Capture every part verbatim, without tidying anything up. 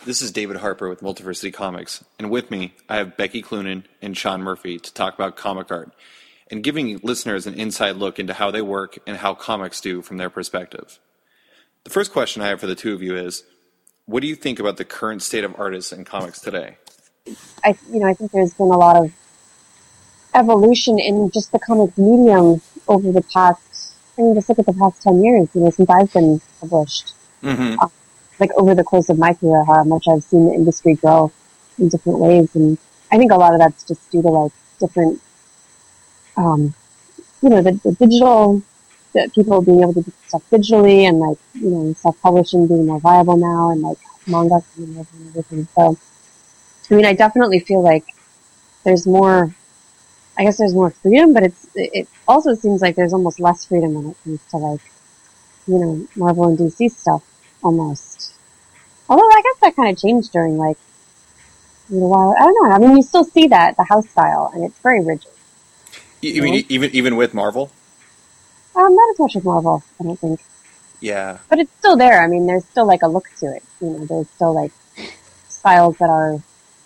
This is David Harper with Multiversity Comics, and with me I have Becky Cloonan and Sean Murphy to talk about comic art, and giving listeners an inside look into how they work and how comics do from their perspective. The first question I have for the two of you is, what do you think about the current state of artists and comics today? I, you know, I think there's been a lot of evolution in just the comic medium over the past, I mean, just look at the past ten years, you know, since I've been published. Mm-hmm. Uh, like over the course of my career, how much I've seen the industry grow in different ways. And I think a lot of that's just due to like different, um, you know, the, the digital, the people being able to do stuff digitally and like, you know, self-publishing being more viable now and like manga coming over and everything. So, I mean, I definitely feel like there's more, I guess there's more freedom, but it's, it also seems like there's almost less freedom when it comes to like, you know, Marvel and D C stuff almost. Although I guess that kind of changed during like, you know, while, I don't know. I mean, you still see that, the house style, and it's very rigid. You, you mean even even with Marvel? Um, not as much as Marvel, I don't think. Yeah. But it's still there. I mean, there's still like a look to it. You know, there's still like styles that are,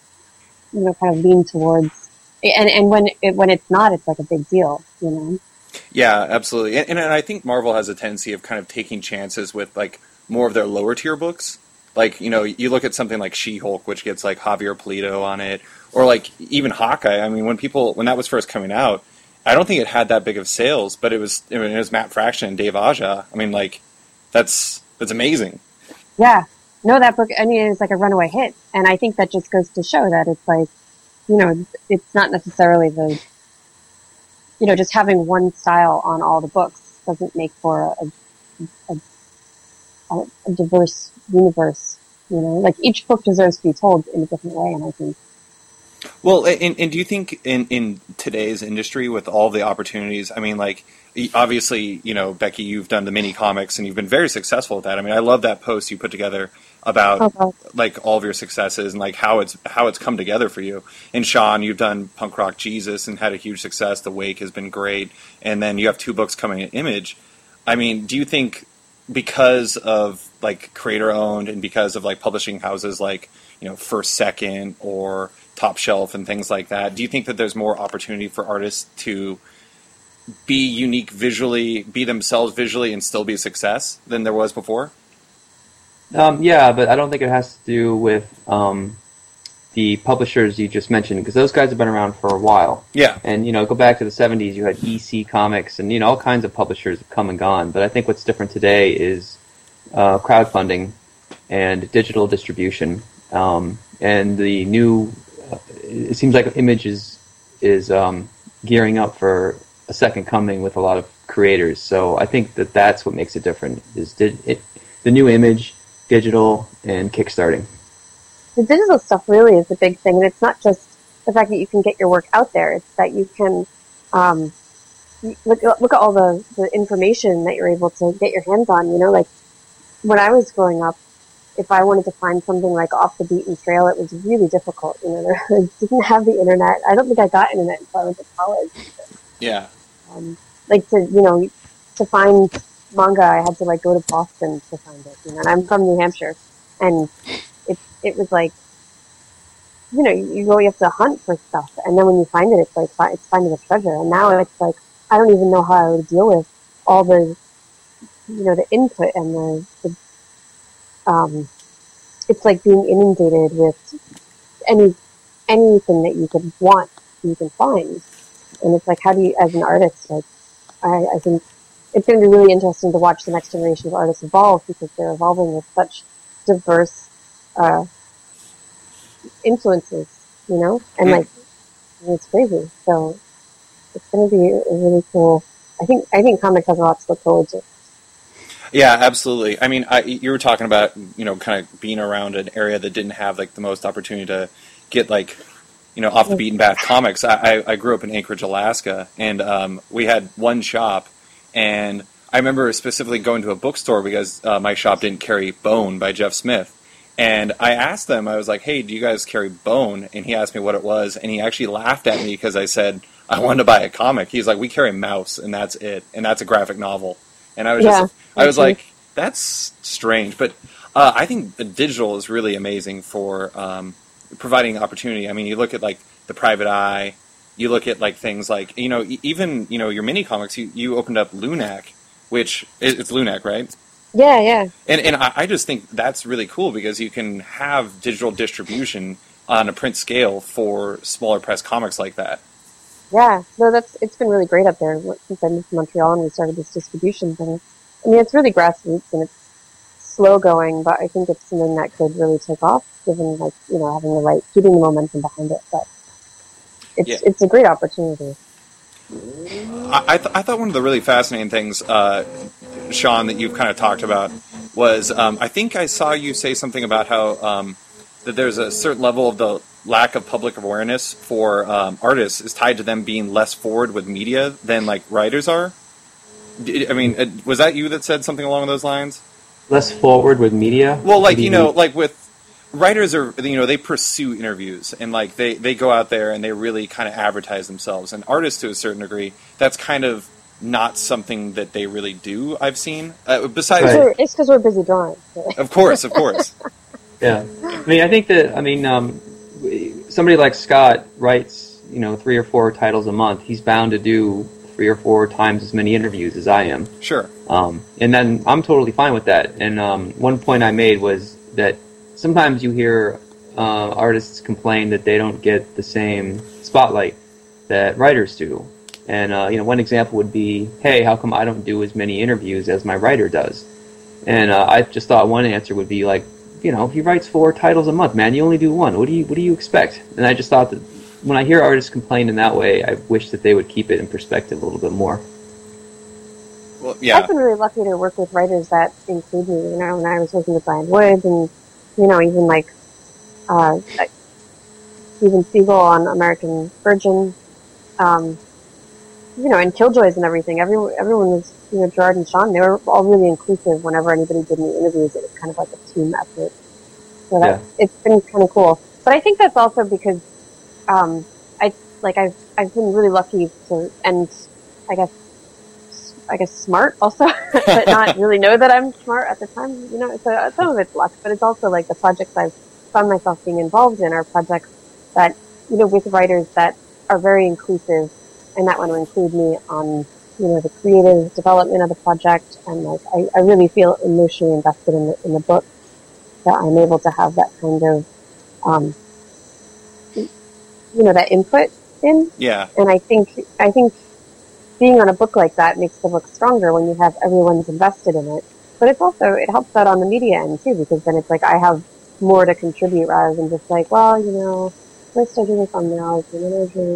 you know, kind of lean towards, and and when it, when it's not, it's like a big deal. You know. Yeah, absolutely, and, and I think Marvel has a tendency of kind of taking chances with like more of their lower tier books. Like, you know, you look at something like She-Hulk, which gets like Javier Pulido on it, or like even Hawkeye. I mean, when people when that was first coming out, I don't think it had that big of sales, but it was I mean, it was Matt Fraction and Dave Aja. I mean, like that's that's amazing. Yeah, no, that book. I mean, it's like a runaway hit, and I think that just goes to show that it's like, you know, it's not necessarily the, you know, just having one style on all the books doesn't make for a, a, a, a diverse universe. You know, like each book deserves to be told in a different way, and I think. Well, and, and do you think in, in today's industry with all the opportunities, I mean, like, obviously, you know, Becky, you've done the mini comics and you've been very successful with that. I mean, I love that post you put together about okay. like all of your successes and like how it's how it's come together for you. And Sean, you've done Punk Rock Jesus and had a huge success. The Wake has been great. And then you have two books coming in Image. I mean, do you think because of like creator owned and because of like publishing houses like, you know, First Second or Top Shelf and things like that, do you think that there's more opportunity for artists to be unique visually, be themselves visually, and still be a success than there was before? Um, yeah, but I don't think it has to do with um, the publishers you just mentioned, because those guys have been around for a while. Yeah. And, you know, go back to the seventies, you had E C Comics, and, you know, all kinds of publishers have come and gone. But I think what's different today is uh, crowdfunding and digital distribution. Um, and the new, uh, it seems like Image is, is um, gearing up for a second coming with a lot of creators. So I think that that's what makes it different, is did it, the new Image, digital, and kickstarting. The digital stuff really is the big thing, and it's not just the fact that you can get your work out there, it's that you can um, look, look at all the, the information that you're able to get your hands on. You know, like when I was growing up, if I wanted to find something like off the beaten trail, it was really difficult. You know, there, I didn't have the internet. I don't think I got internet until I was at college. Yeah. Um, like to, you know, to find manga, I had to like go to Boston to find it. You know, and I'm from New Hampshire, and it it was like, you know, you, you really have to hunt for stuff, and then when you find it, it's like it's finding a treasure. And now it's like I don't even know how I would deal with all the, you know, the input and the, the um, it's like being inundated with any anything that you could want, you can find. And it's like, how do you, as an artist, like, I, I think it's going to be really interesting to watch the next generation of artists evolve, because they're evolving with such diverse uh, influences, you know? And, like, it's crazy. So it's going to be a really cool, I think, I think comics has a lot to look forward to. Yeah, absolutely. I mean, I, you were talking about, you know, kind of being around an area that didn't have, like, the most opportunity to get, like, you know, off the beaten path comics. I, I, I grew up in Anchorage, Alaska, and um, we had one shop, and I remember specifically going to a bookstore because uh, my shop didn't carry Bone by Jeff Smith. And I asked them, I was like, hey, do you guys carry Bone? And he asked me what it was, and he actually laughed at me because I said I wanted to buy a comic. He's like, we carry Mouse, and that's it, and that's a graphic novel. And I was yeah, just, I was like, that's strange. But Uh, I think the digital is really amazing for um, providing opportunity. I mean, you look at like the Private Eye, you look at like things like you know e- even you know your mini comics. You, you opened up Lunac, which it's Lunac, right? Yeah, yeah. And and I, I just think that's really cool because you can have digital distribution on a print scale for smaller press comics like that. Yeah, no, that's it's been really great up there since I moved to Montreal and we started this distribution thing. I mean, it's really grassroots and it's slow going, but I think it's something that could really take off, given like you know having the right, keeping the momentum behind it. But it's Yeah. it's a great opportunity. I I, th- I thought one of the really fascinating things, uh, Sean, that you've kind of talked about was um, I think I saw you say something about how um, that there's a certain level of the lack of public awareness for um, artists is tied to them being less forward with media than like writers are. Did- I mean, uh, was that you that said something along those lines? Less forward with media. Well, like, What do you know, mean? like with writers are, you know, they pursue interviews and like they, they go out there and they really kind of advertise themselves. And artists to a certain degree, that's kind of not something that they really do, I've seen. Uh, besides, Right. We're- It's because we're busy drawing. So. of course, of course. Yeah, I mean, I think that I mean, um, somebody like Scott writes, you know, three or four titles a month. He's bound to do three or four times as many interviews as I am. Sure. Um, and then I'm totally fine with that. And um, one point I made was that sometimes you hear uh, artists complain that they don't get the same spotlight that writers do. And uh, you know, one example would be, "Hey, how come I don't do as many interviews as my writer does?" And uh, I just thought one answer would be like, you know, he writes four titles a month, man. You only do one. What do you What do you expect? And I just thought that when I hear artists complain in that way, I wish that they would keep it in perspective a little bit more. Well, yeah. I've been really lucky to work with writers that include me. You know, when I was working with Brian Wood, and you know, even like uh, like Steven Siegel on American Virgin, um, you know, and Killjoys and everything. Everyone, everyone was, you know, Gerard and Sean. They were all really inclusive. Whenever anybody did any interviews, it was kind of like a team effort. So that Yeah. it's been kind of cool. But I think that's also because um, I like I've I've been really lucky to, and I guess. I guess smart also, but not really know that I'm smart at the time. You know, so some of it's luck, but it's also like the projects I've found myself being involved in are projects that, you know, with writers that are very inclusive and that want to include me on, you know, the creative development of the project. And like, I, I really feel emotionally invested in the, in the book, that I'm able to have that kind of, um, you know, that input in. Yeah. And I think, I think, being on a book like that makes the book stronger when you have everyone's invested in it. But it's also, it helps out on the media end too, because then it's like I have more to contribute rather than just like, well, you know, first I do the thumbnails and then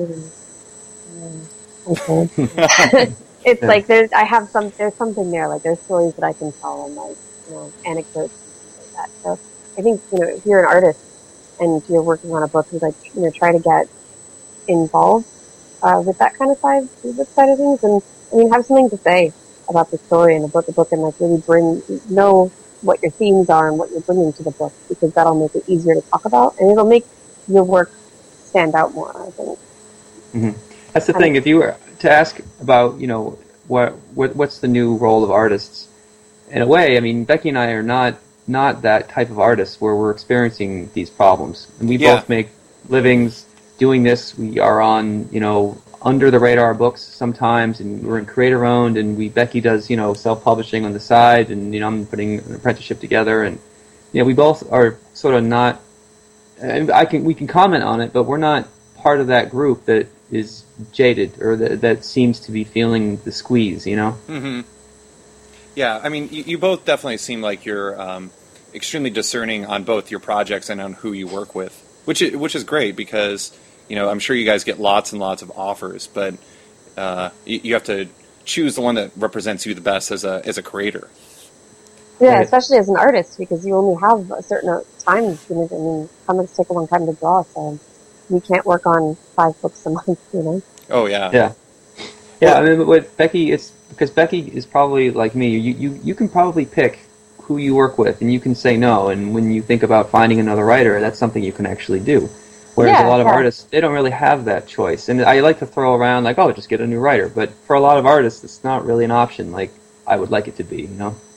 I do and, uh, okay. It's Yeah. like there's, I have some, there's something there, like there's stories that I can tell and like, you know, anecdotes and things like that. So I think, you know, if you're an artist and you're working on a book, you like, you know, try to get involved Uh, with that kind of side, with side of things, and I mean, have something to say about the story in the book, the book, and like really bring, know what your themes are and what you're bringing to the book, because that'll make it easier to talk about, and it'll make your work stand out more, I think. Mm-hmm. That's the thing. If you were to ask about, you know, what, what what's the new role of artists, in a way, I mean, Becky and I are not not that type of artists where we're experiencing these problems, and we Yeah. both make livings doing this. We are on, you know, under the radar books sometimes, and we're in creator owned, and we Becky does, you know, self publishing on the side, and you know, I'm putting an apprenticeship together, and you know, we both are sort of not. And I can we can comment on it, but we're not part of that group that is jaded or that that seems to be feeling the squeeze, you know. Mm-hmm. Yeah, I mean, you, you both definitely seem like you're um, extremely discerning on both your projects and on who you work with, which is, which is great because. You know, I'm sure you guys get lots and lots of offers, but uh, you, you have to choose the one that represents you the best as a as a creator. Yeah, Right. especially as an artist, because you only have a certain time. You know, I mean, comics take a long time to draw, so you can't work on five books a month. You know. Oh yeah. Yeah, yeah. I mean, with Becky, it's because Becky is probably like me. You you you can probably pick who you work with, and you can say no. And when you think about finding another writer, that's something you can actually do. Whereas Yeah, a lot of yeah. artists, they don't really have that choice. And I like to throw around like, oh, just get a new writer. But for a lot of artists, it's not really an option like I would like it to be, you know?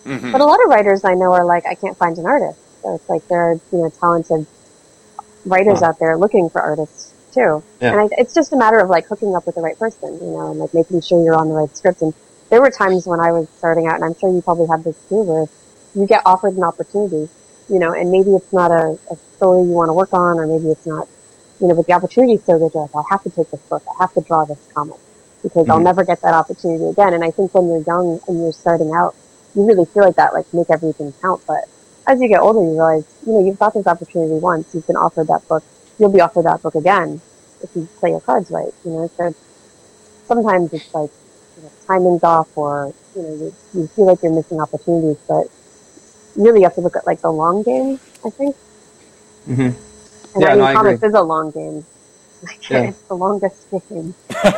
Mm-hmm. But a lot of writers I know are like, I can't find an artist. So it's like there are, you know, talented writers Huh. out there looking for artists too. Yeah. And I, it's just a matter of like hooking up with the right person, you know, and like making sure you're on the right script. And there were times when I was starting out, and I'm sure you probably had this too, where you get offered an opportunity, you know, and maybe it's not a, a story you want to work on, or maybe it's not, you know, but the opportunity is so good, you're like, I have to take this book, I have to draw this comic, because I'll Mhm. never get that opportunity again. And I think when you're young and you're starting out, you really feel like that, like make everything count. But as you get older, you realize, you know, you've got this opportunity once, you've been offered that book, you'll be offered that book again if you play your cards right, you know. So sometimes it's like, you know, timing's off, or, you know, you, you feel like you're missing opportunities, but really you have to look at like the long game, I think. Mm-hmm. And Yeah, I mean, no, I comics agree. is a long game. Like, Yeah. it's the longest game.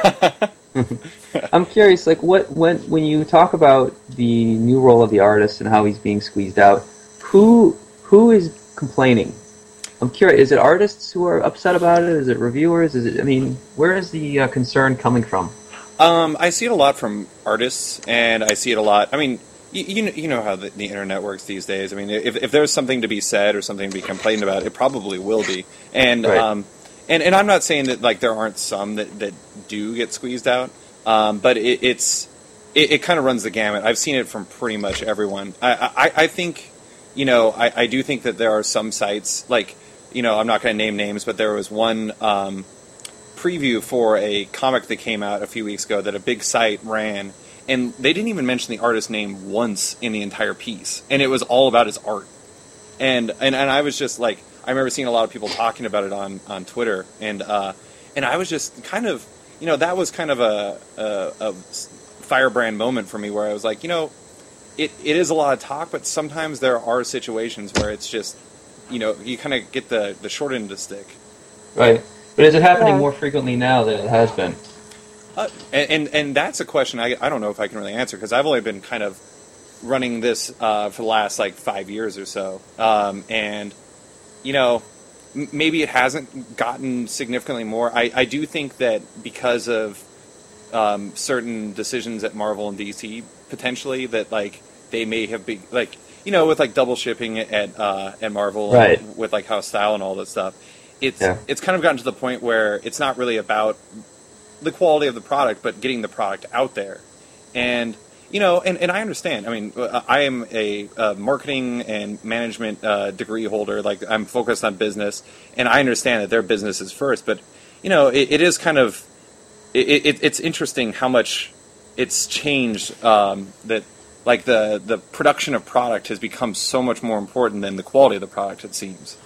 I'm curious, like, what when when you talk about the new role of the artist and how he's being squeezed out, who who is complaining? I'm curious. Is it artists who are upset about it? Is it reviewers? Is it? I mean, where is the uh, concern coming from? Um, I see it a lot from artists, and I see it a lot. I mean, you, you know, you know how the, the internet works these days. I mean, if, if there's something to be said or something to be complained about, it probably will be. And Right. um, and and I'm not saying that like there aren't some that, that do get squeezed out, um, but it, it's it, it kind of runs the gamut. I've seen it from pretty much everyone. I I, I think, you know, I, I do think that there are some sites like, you know, I'm not going to name names, but there was one. Um, preview for a comic that came out a few weeks ago that a big site ran, and they didn't even mention the artist's name once in the entire piece, and it was all about his art. And and, and I was just like, I remember seeing a lot of people talking about it on, on Twitter, and uh, and I was just kind of, you know, that was kind of a, a, a firebrand moment for me where I was like, you know, it, it is a lot of talk, but sometimes there are situations where it's just, you know, you kind of get the, the short end of the stick. Right. But is it happening Yeah. more frequently now than it has been? Uh, and, and and that's a question I, I don't know if I can really answer, because I've only been kind of running this uh, for the last like five years or so, um, and you know, m- maybe it hasn't gotten significantly more. I, I do think that because of um, certain decisions at Marvel and D C potentially, that like they may have been like, you know, with like double shipping at uh, at Marvel, Right. and with like House Style and all that stuff. It's Yeah. it's kind of gotten to the point where it's not really about the quality of the product, but getting the product out there. And, you know, and, and I understand. I mean, I am a, a marketing and management uh, degree holder. Like, I'm focused on business, and I understand that their business is first. But, you know, it, it is kind of, it, it, it's interesting how much it's changed, um, that, like, the, the production of product has become so much more important than the quality of the product, it seems.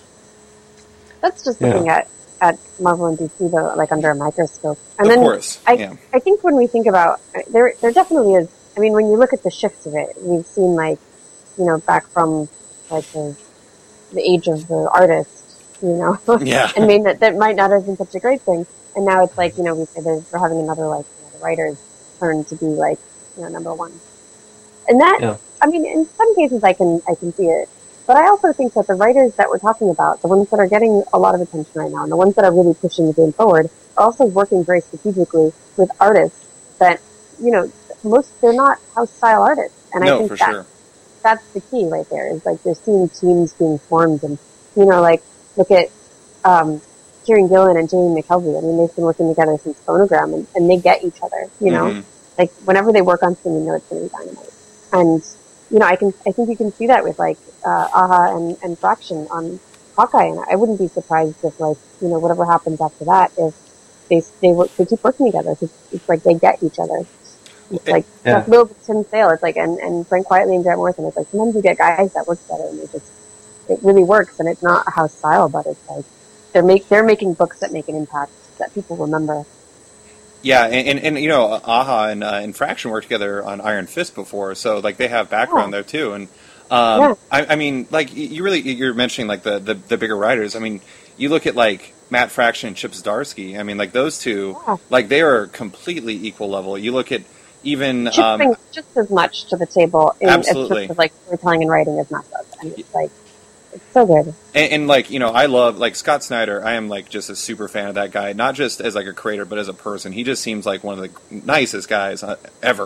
That's just Yeah. looking at, at Marvel and D C though, like under a microscope. And Of then course, I, yeah. I think when we think about, there, there definitely is, I mean, when you look at the shift of it, we've seen like, you know, back from like the, the age of the artist, you know, Yeah. and maybe that, that might not have been such a great thing. And now it's like, you know, we say there's, we're having another like, you know, the writer's turn to be like, you know, number one. And that, Yeah. I mean, in some cases I can, I can see it. But I also think that the writers that we're talking about, the ones that are getting a lot of attention right now, and the ones that are really pushing the game forward, are also working very strategically with artists that, you know, most, they're not house style artists. And I No, think for that, sure. that's the key right there, is like you're seeing teams being formed, and, you know, like, look at, um, Kieran Gillen and Jamie McKelvey. I mean, they've been working together since Phonogram, and, and they get each other, you know? Mhm. Like, whenever they work on something, you know it's going to be dynamite. And, you know, I can, I think you can see that with, like, uh, Aha and, and Fraction on Hawkeye, and I wouldn't be surprised if, like, you know, whatever happens after that, if they, they work, they keep working together, because it's like they get each other. It's like, Yeah. Jeff Mills, Tim Sale, it's like, and, and Frank Quietly and Grant Morrison, it's like, sometimes you get guys that work together, and they just, it really works, and it's not a house style, but it's like, they're make, they're making books that make an impact, that people remember. Yeah, and, and, and you know, Aha and uh, Infraction worked together on Iron Fist before, so like they have background Yeah. there too. And um, Yeah. I, I mean, like you really you're mentioning like the, the, the bigger writers. I mean, you look at like Matt Fraction and Chip Zdarsky. I mean, like those two, Yeah. like they are completely equal level. You look at even Chip um, brings just as much to the table in Absolutely. in terms of like storytelling and writing as Matt does. And it's like, it's so good. And, and like, you know, I love like Scott Snyder. I am like just a super fan of that guy, not just as like a creator, but as a person. He just seems like one of the nicest guys uh, ever.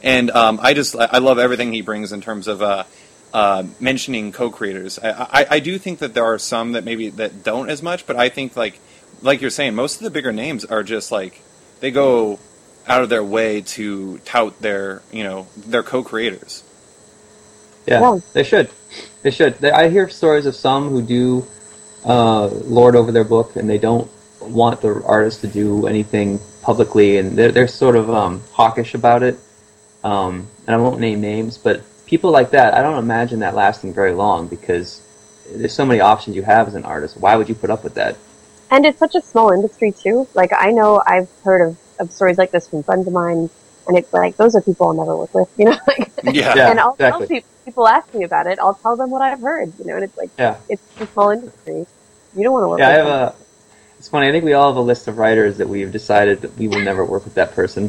And um, I just I love everything he brings in terms of uh, uh, mentioning co-creators. I, I I do think that there are some that maybe that don't as much, but I think like like you're saying, most of the bigger names are just like they go out of their way to tout their, you know, their co-creators. Yeah, yeah. they should. They should. They, I hear stories of some who do uh, lord over their book, and they don't want the artist to do anything publicly, and they're, they're sort of um, hawkish about it. Um, and I won't name names, but people like that, I don't imagine that lasting very long, because there's so many options you have as an artist. Why would you put up with that? And it's such a small industry, too. Like, I know I've heard of of stories like this from friends of mine, and it's like, those are people I'll never work with, you know? Like, yeah. yeah, and I'll exactly. tell people, people ask me about it, I'll tell them what I've heard, you know, and it's like, yeah. it's a small industry. You don't want to work yeah, with I have them. a, It's funny, I think we all have a list of writers that we've decided that we will never work with that person.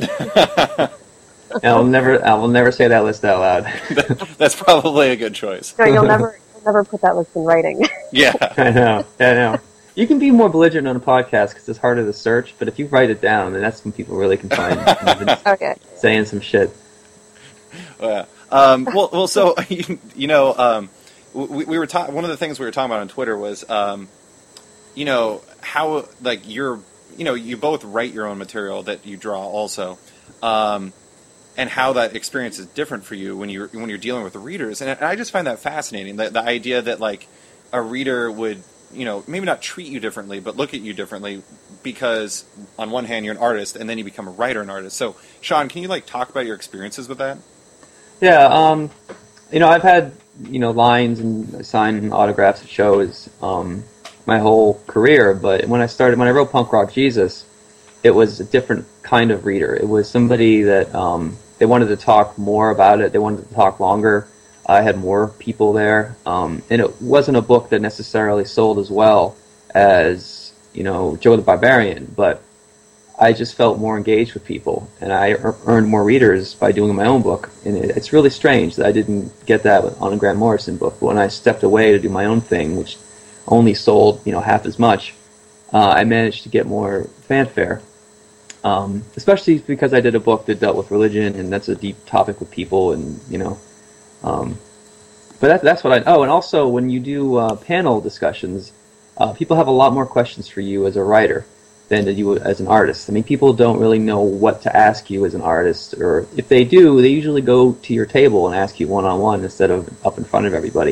And I'll never, I will never say that list out loud. That's probably a good choice. No, you'll never, you'll never put that list in writing. Yeah. I know, I know. You can be more belligerent on a podcast because it's harder to search, but if you write it down, then that's when people really can find you okay. saying some shit. Yeah. Um, well, well, so you, you know, um, we, we were talking. One of the things we were talking about on Twitter was, um, you know, how like you're, you know, you both write your own material that you draw also, um, and how that experience is different for you when you're when you're dealing with the readers. And I just find that fascinating. The, the idea that like a reader would, you know, maybe not treat you differently, but look at you differently because on one hand you're an artist and then you become a writer and artist. So, Sean, can you like talk about your experiences with that? Yeah, um, you know, I've had, you know, lines and signed autographs at shows um, my whole career, but when I started, when I wrote Punk Rock Jesus, it was a different kind of reader. It was somebody that um, they wanted to talk more about it. They wanted to talk longer. I had more people there, um, and it wasn't a book that necessarily sold as well as, you know, Joe the Barbarian, but I just felt more engaged with people, and I er- earned more readers by doing my own book. And it, it's really strange that I didn't get that on a Grant Morrison book, but when I stepped away to do my own thing, which only sold, you know, half as much, uh, I managed to get more fanfare. Um, especially because I did a book that dealt with religion, and that's a deep topic with people, and, you know, Um, but that, that's what I... Oh, and also, when you do uh, panel discussions, uh, people have a lot more questions for you as a writer than you as an artist. I mean, people don't really know what to ask you as an artist, or if they do, they usually go to your table and ask you one-on-one instead of up in front of everybody.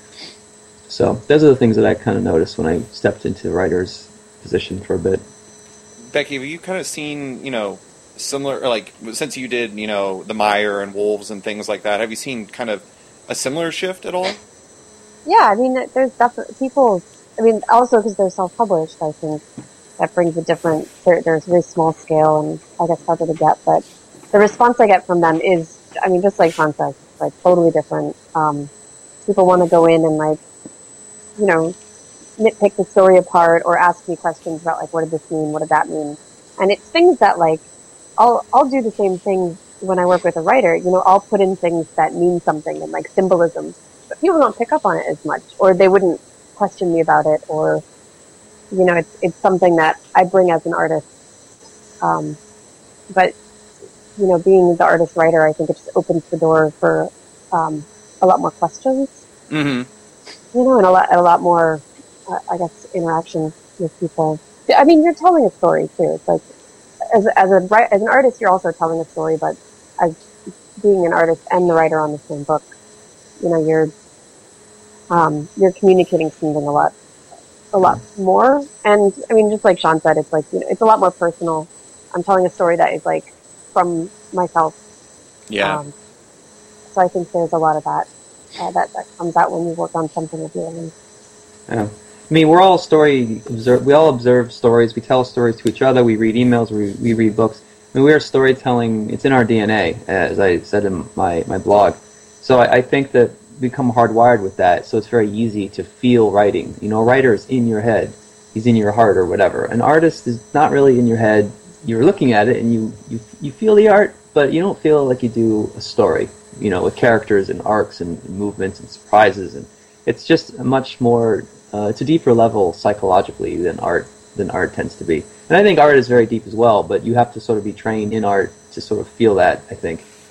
So those are the things that I kind of noticed when I stepped into the writer's position for a bit. Becky, have you kind of seen, you know, similar, or like, since you did, you know, the Mire and Wolves and things like that, have you seen kind of a similar shift at all? Yeah, I mean, there's definitely people, I mean, also because they're self-published, I think that brings a different, they're, they're very small scale and I guess harder to get, but the response I get from them is, I mean, just like Sean says, like totally different. Um, people want to go in and like, you know, nitpick the story apart or ask me questions about like, what did this mean? What did that mean? And it's things that like, I'll, I'll do the same thing when I work with a writer. You know, I'll put in things that mean something and like symbolism, but people don't pick up on it as much, or they wouldn't question me about it, or, you know, it's, it's something that I bring as an artist. Um, but, you know, being the artist writer, I think it just opens the door for, um, a lot more questions. Mm-hmm. You know, and a lot, a lot more, uh, I guess, interaction with people. I mean, you're telling a story too. It's like, as as a as an artist, you're also telling a story, but as being an artist and the writer on the same book, you know, you're um, you're communicating something a lot, a lot more. And I mean, just like Sean said, it's like, you know, it's a lot more personal. I'm telling a story that is like from myself. Yeah. Um, so I think there's a lot of that uh, that that comes out when you work on something of your own. Yeah. I mean, we're all story observe. We all observe stories. We tell stories to each other. We read emails. We we read books. I mean, we are storytelling. It's in our D N A, as I said in my, my blog. So I, I think that we become hardwired with that. So it's very easy to feel writing. You know, a writer is in your head. He's in your heart or whatever. An artist is not really in your head. You're looking at it and you, you, you feel the art, but you don't feel like you do a story, you know, with characters and arcs and, and movements and surprises. And it's just a much more... Uh, it's a deeper level psychologically than art than art tends to be. And I think art is very deep as well, but you have to sort of be trained in art to sort of feel that, I think.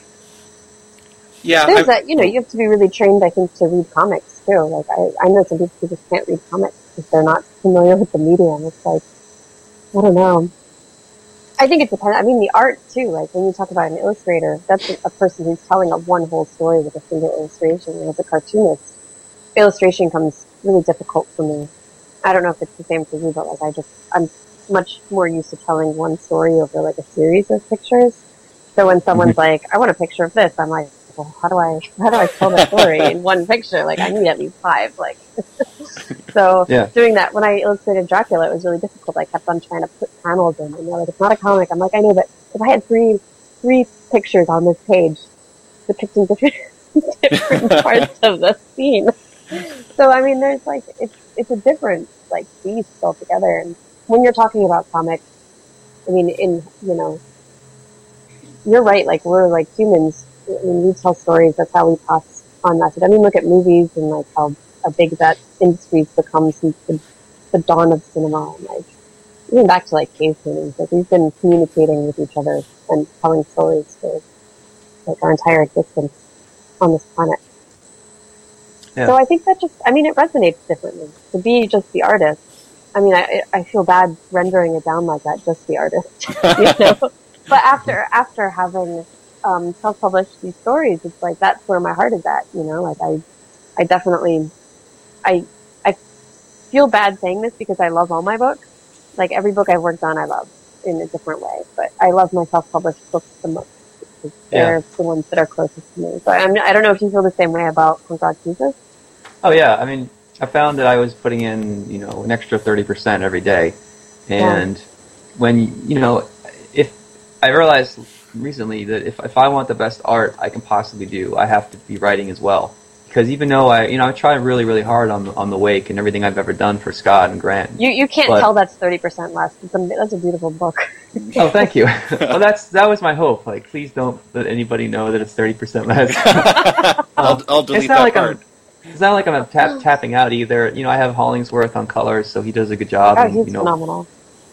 Yeah, There's I, that, you know, you have to be really trained, I think, to read comics too. Like, I, I know some people who just can't read comics if they're not familiar with the medium. It's like, I don't know. I think it depends. I mean, the art too. Like when you talk about an illustrator, that's a, a person who's telling a one whole story with a single illustration. And as a cartoonist, illustration comes really difficult for me. I don't know if it's the same for you, but like I just, I'm much more used to telling one story over like a series of pictures. So when someone's mm-hmm. like, I want a picture of this, I'm like, well, how do I, how do I tell the story in one picture? Like I need at least five, like. So yeah. Doing that, when I illustrated Dracula, it was really difficult. I kept on trying to put panels in, and they're like, it's not a comic. I'm like, I know, but if I had three, three pictures on this page depicting different, different parts of the scene. So, I mean, there's like, it's, it's a different, like, beast altogether. And when you're talking about comics, I mean, in, you know, you're right, like, we're like humans. I mean, we tell stories, that's how we pass on message. I mean, look at movies and like how how big that industry's become since the, the dawn of cinema. And, like, even back to like cave paintings, like we've been communicating with each other and telling stories for like our entire existence on this planet. Yeah. So I think that just, I mean, it resonates differently. To be just the artist, I mean, I I feel bad rendering it down like that, just the artist, you know. But after after having um, self-published these stories, it's like that's where my heart is at, you know. Like I, I definitely, I I feel bad saying this because I love all my books. Like every book I've worked on, I love in a different way. But I love my self-published books the most because they're yeah. the ones that are closest to me. So I'm, I don't know if you feel the same way about When God Chooses. Oh yeah, I mean, I found that I was putting in, you know, an extra thirty percent every day, and yeah. when you know, if I realized recently that if if I want the best art I can possibly do, I have to be writing as well. Because even though I, you know, I try really, really hard on on the Wake and everything I've ever done for Scott and Grant. You you can't but, tell that's thirty percent less. It's a, that's a beautiful book. Oh, thank you. Well, that's that was my hope. Like, please don't let anybody know that it's thirty percent less. I'll, I'll delete it's not that like part. I'm, it's not like I'm tap, tapping out either. You know, I have Hollingsworth on colors, so he does a good job. Oh, and, he's you know, phenomenal.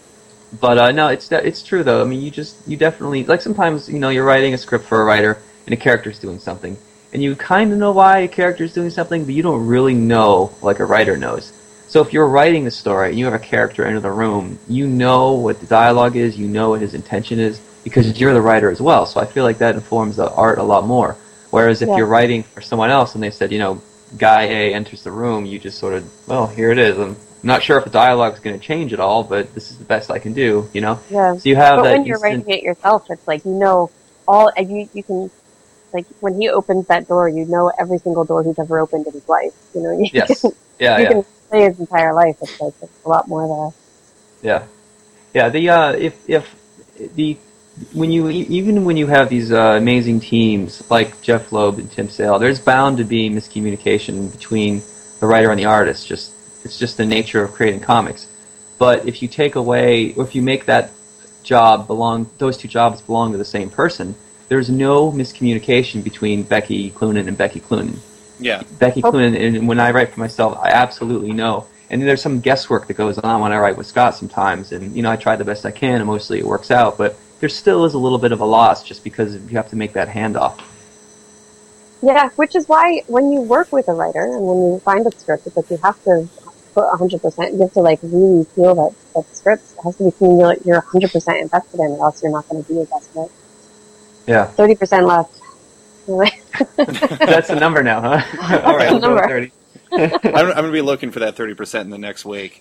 But uh, no, it's it's true though. I mean, you just you definitely like sometimes you know you're writing a script for a writer and a character's doing something, and you kind of know why a character's doing something, but you don't really know like a writer knows. So if you're writing the story and you have a character enter the room, you know what the dialogue is, you know what his intention is because you're the writer as well. So I feel like that informs the art a lot more. Whereas if yeah. you're writing for someone else and they said, you know, guy A enters the room, you just sort of, well, here it is. I'm not sure if the dialogue is going to change at all, but this is the best I can do, you know? Yeah. So you have but that when you're instant... writing it yourself, it's like, you know, all, you, you can, like, when he opens that door, you know every single door he's ever opened in his life, you know? You yes. Can, yeah, you yeah. can play his entire life, it's like, it's a lot more there. Yeah. Yeah, the, uh, if, if, the, when you, even when you have these, uh, amazing teams, like Jeff Loeb and Tim Sale, there's bound to be miscommunication between the writer and the artist, just, it's just the nature of creating comics. But if you take away, or if you make that job belong, those two jobs belong to the same person, there's no miscommunication between Becky Cloonan and Becky Cloonan. Yeah. Becky Cloonan, and when I write for myself, I absolutely know. And there's some guesswork that goes on when I write with Scott sometimes, and, you know, I try the best I can, and mostly it works out, but there still is a little bit of a loss just because you have to make that handoff. Yeah, which is why when you work with a writer and when you find a script, it's like you have to put one hundred percent. You have to like really feel that that script has to be something you're, you're one hundred percent invested in, or else you're not going to be invested. Yeah. thirty percent left. That's the number now, huh? All right, That's the number. thirty. I'm, I'm going to be looking for that thirty percent in the next week.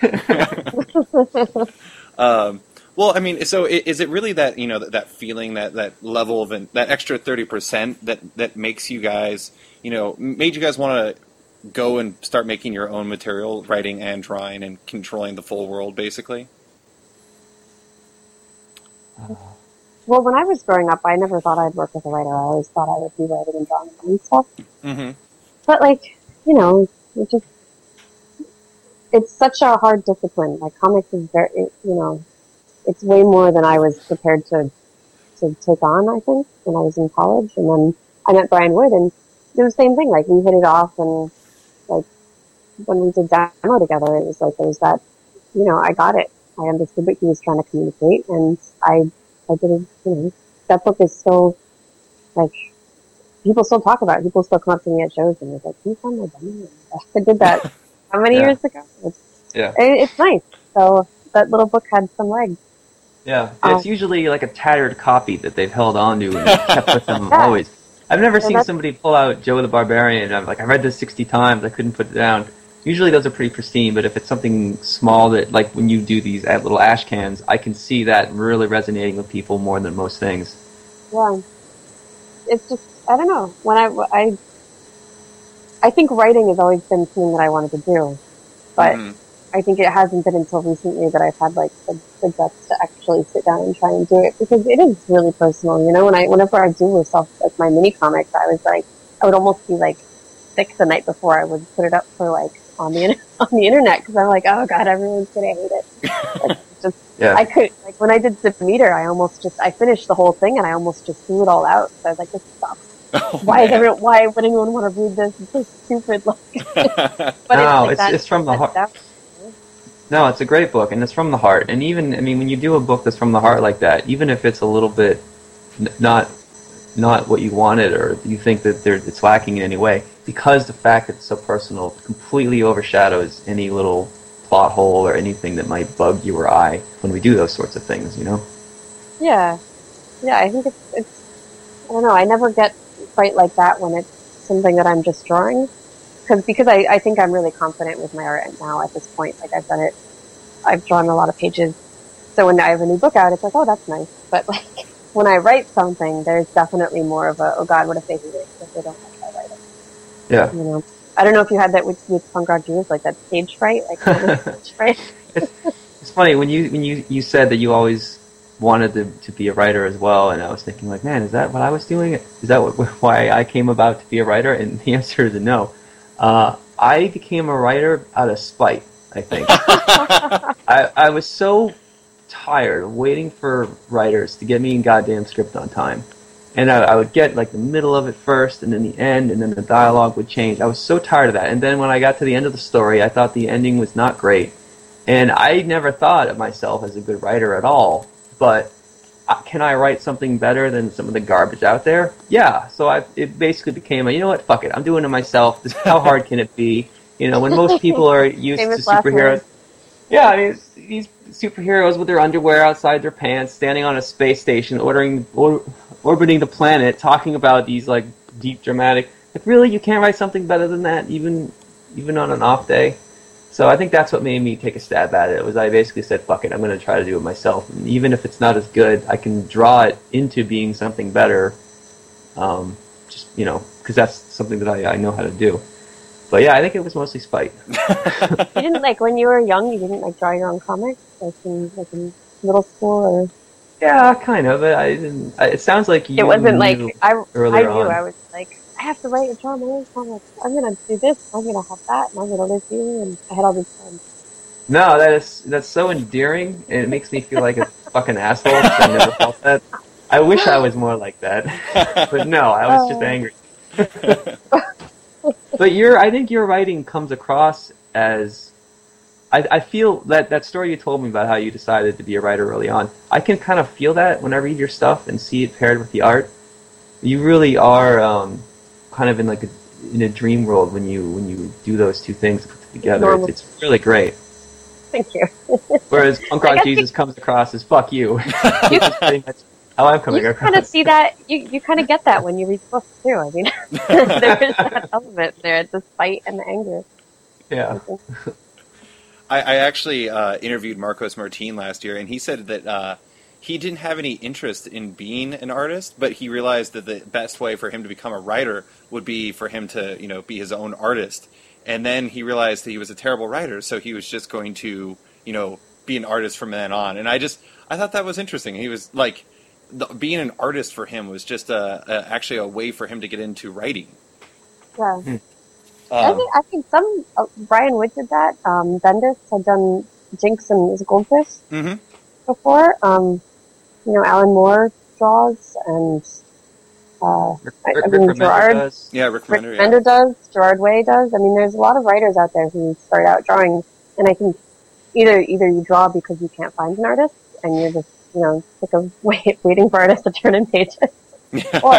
um, well, I mean, so is it really that, you know, that, that feeling, that, that level of, an, that extra thirty percent that, that makes you guys, you know, made you guys want to go and start making your own material, writing and drawing and controlling the full world, basically? Well, when I was growing up, I never thought I'd work with a writer. I always thought I would be writing and drawing my own stuff. Mm-hmm. But, like, you know, it just, it's such a hard discipline. Like, comics is very, you know, it's way more than I was prepared to to take on, I think, when I was in college. And then I met Brian Wood, and it was the same thing. Like, we hit it off, and, like, when we did Demo together, it was like, there was that, you know, I got it. I understood what he was trying to communicate, and I, I did it, you know, that book is so, like, people still talk about it. People still come up to me at shows and they're like, "Can you find my demo?" I did that how many Yeah. years ago? It's, Yeah. it, it's nice. So that little book had some legs. Yeah, Um, it's usually like a tattered copy that they've held onto and kept with them Yeah. always. I've never Yeah, seen that's- somebody pull out Joe the Barbarian and I'm like, I read this sixty times, I couldn't put it down. Usually those are pretty pristine, but if it's something small that, like when you do these at little ash cans, I can see that really resonating with people more than most things. Yeah. It's just, I don't know. When I, I, I think writing has always been something that I wanted to do. But Mhm. I think it hasn't been until recently that I've had like the, the guts to actually sit down and try and do it, because it is really personal, you know. When I, whenever I do myself, like my mini comics, I was like, I would almost be like sick the night before I would put it up for like on the on the internet, because I'm like, oh god, everyone's gonna hate it. Like, just Yeah. I could like when I did Submeter, I almost just I finished the whole thing and I almost just threw it all out. So I was like, this sucks. Oh, Why is man. everyone? Why would anyone want to read this? It's so stupid. Like, but No, like it's- that- it's from the heart. that- No, it's a great book, and it's from the heart. And even, I mean, when you do a book that's from the heart like that, even if it's a little bit n- not not what you wanted, or you think that there, it's lacking in any way, because the fact that it's so personal completely overshadows any little plot hole or anything that might bug you or I when we do those sorts of things, you know? Yeah, yeah. I think it's it's. I don't know. I never get quite like that when it's something that I'm just drawing, because because I I think I'm really confident with my art now at this point. Like I've done it. I've drawn a lot of pages, so when I have a new book out, it's like, oh, that's nice. But like when I write something, there's definitely more of a, oh god, what if they hate it? If they don't like my writing, Yeah. you know. I don't know if you had that with with Punk Rock Jews, like that stage fright, like stage fright. It's funny when you when you, you said that you always wanted to, to be a writer as well, and I was thinking like, man, is that what I was doing? Is that what, why I came about to be a writer? And the answer is no. Uh, I became a writer out of spite, I think. I, I was so tired of waiting for writers to get me a goddamn script on time. And I, I would get like the middle of it first, and then the end, and then the dialogue would change. I was so tired of that. And then when I got to the end of the story, I thought the ending was not great. And I never thought of myself as a good writer at all. But uh, can I write something better than some of the garbage out there? Yeah. So I, it basically became a, you know what, fuck it. I'm doing it myself. This, how hard can it be? You know, when most people are used to Famous last superheroes. words. Yeah, I mean, it's, these superheroes with their underwear outside their pants, standing on a space station, ordering, or, orbiting the planet, talking about these like deep, dramatic. Like, really, you can't write something better than that, even even on an off day. So I think that's what made me take a stab at it. Was I basically said, "Fuck it, I'm going to try to do it myself." And even if it's not as good, I can draw it into being something better. Um, just you know, because that's something that I, I know how to do. But yeah, I think it was mostly spite. You didn't like when you were young. You didn't like draw your own comics, like in like in middle school, or Yeah, kind of. But I didn't. I, it sounds like you it wasn't like knew I. I earlier knew on. I was like, I have to write and draw my own comics. I'm gonna do this. I'm gonna have that. And I'm gonna live here. And I had all these plans. No, that is that's so endearing, and it makes me feel like a fucking asshole. 'Cause I never felt that. I wish I was more like that, but no, I was just Oh. angry. But your, I think your writing comes across as, I, I feel that that story you told me about how you decided to be a writer early on. I can kind of feel that when I read your stuff and see it paired with the art. You really are um, kind of in like a in a dream world when you when you do those two things put together. Normal. It's, it's really great. Thank you. Whereas Punk I Rock guess Jesus comes across as "fuck you," which is pretty much how I'm coming You across. kind of see that. You you kind of get that when you read books too. I mean, there is that element there, the spite and the anger. Yeah. I, I actually uh, interviewed Marcos Martin last year, and he said that uh, he didn't have any interest in being an artist, but he realized that the best way for him to become a writer would be for him to, you know, be his own artist. And then he realized that he was a terrible writer, so he was just going to, you know, be an artist from then on. And I just, I thought that was interesting. He was like, the, being an artist for him was just a, a, actually a way for him to get into writing. Yeah. Hmm. I Um, think I think some uh, Brian Wood did that. Um, Bendis had done Jinx and his Goldfish mhm. before. Um, you know, Alan Moore draws, and uh, Rick, I- Rick, I mean, Rick Remender Gerard- does. Yeah, Rick Rick Remender. Remender does, Gerard Way does. I mean, there's a lot of writers out there who start out drawing, and I think either either you draw because you can't find an artist, and you're just you know sick of wait, waiting for artists to turn in pages, Yeah. or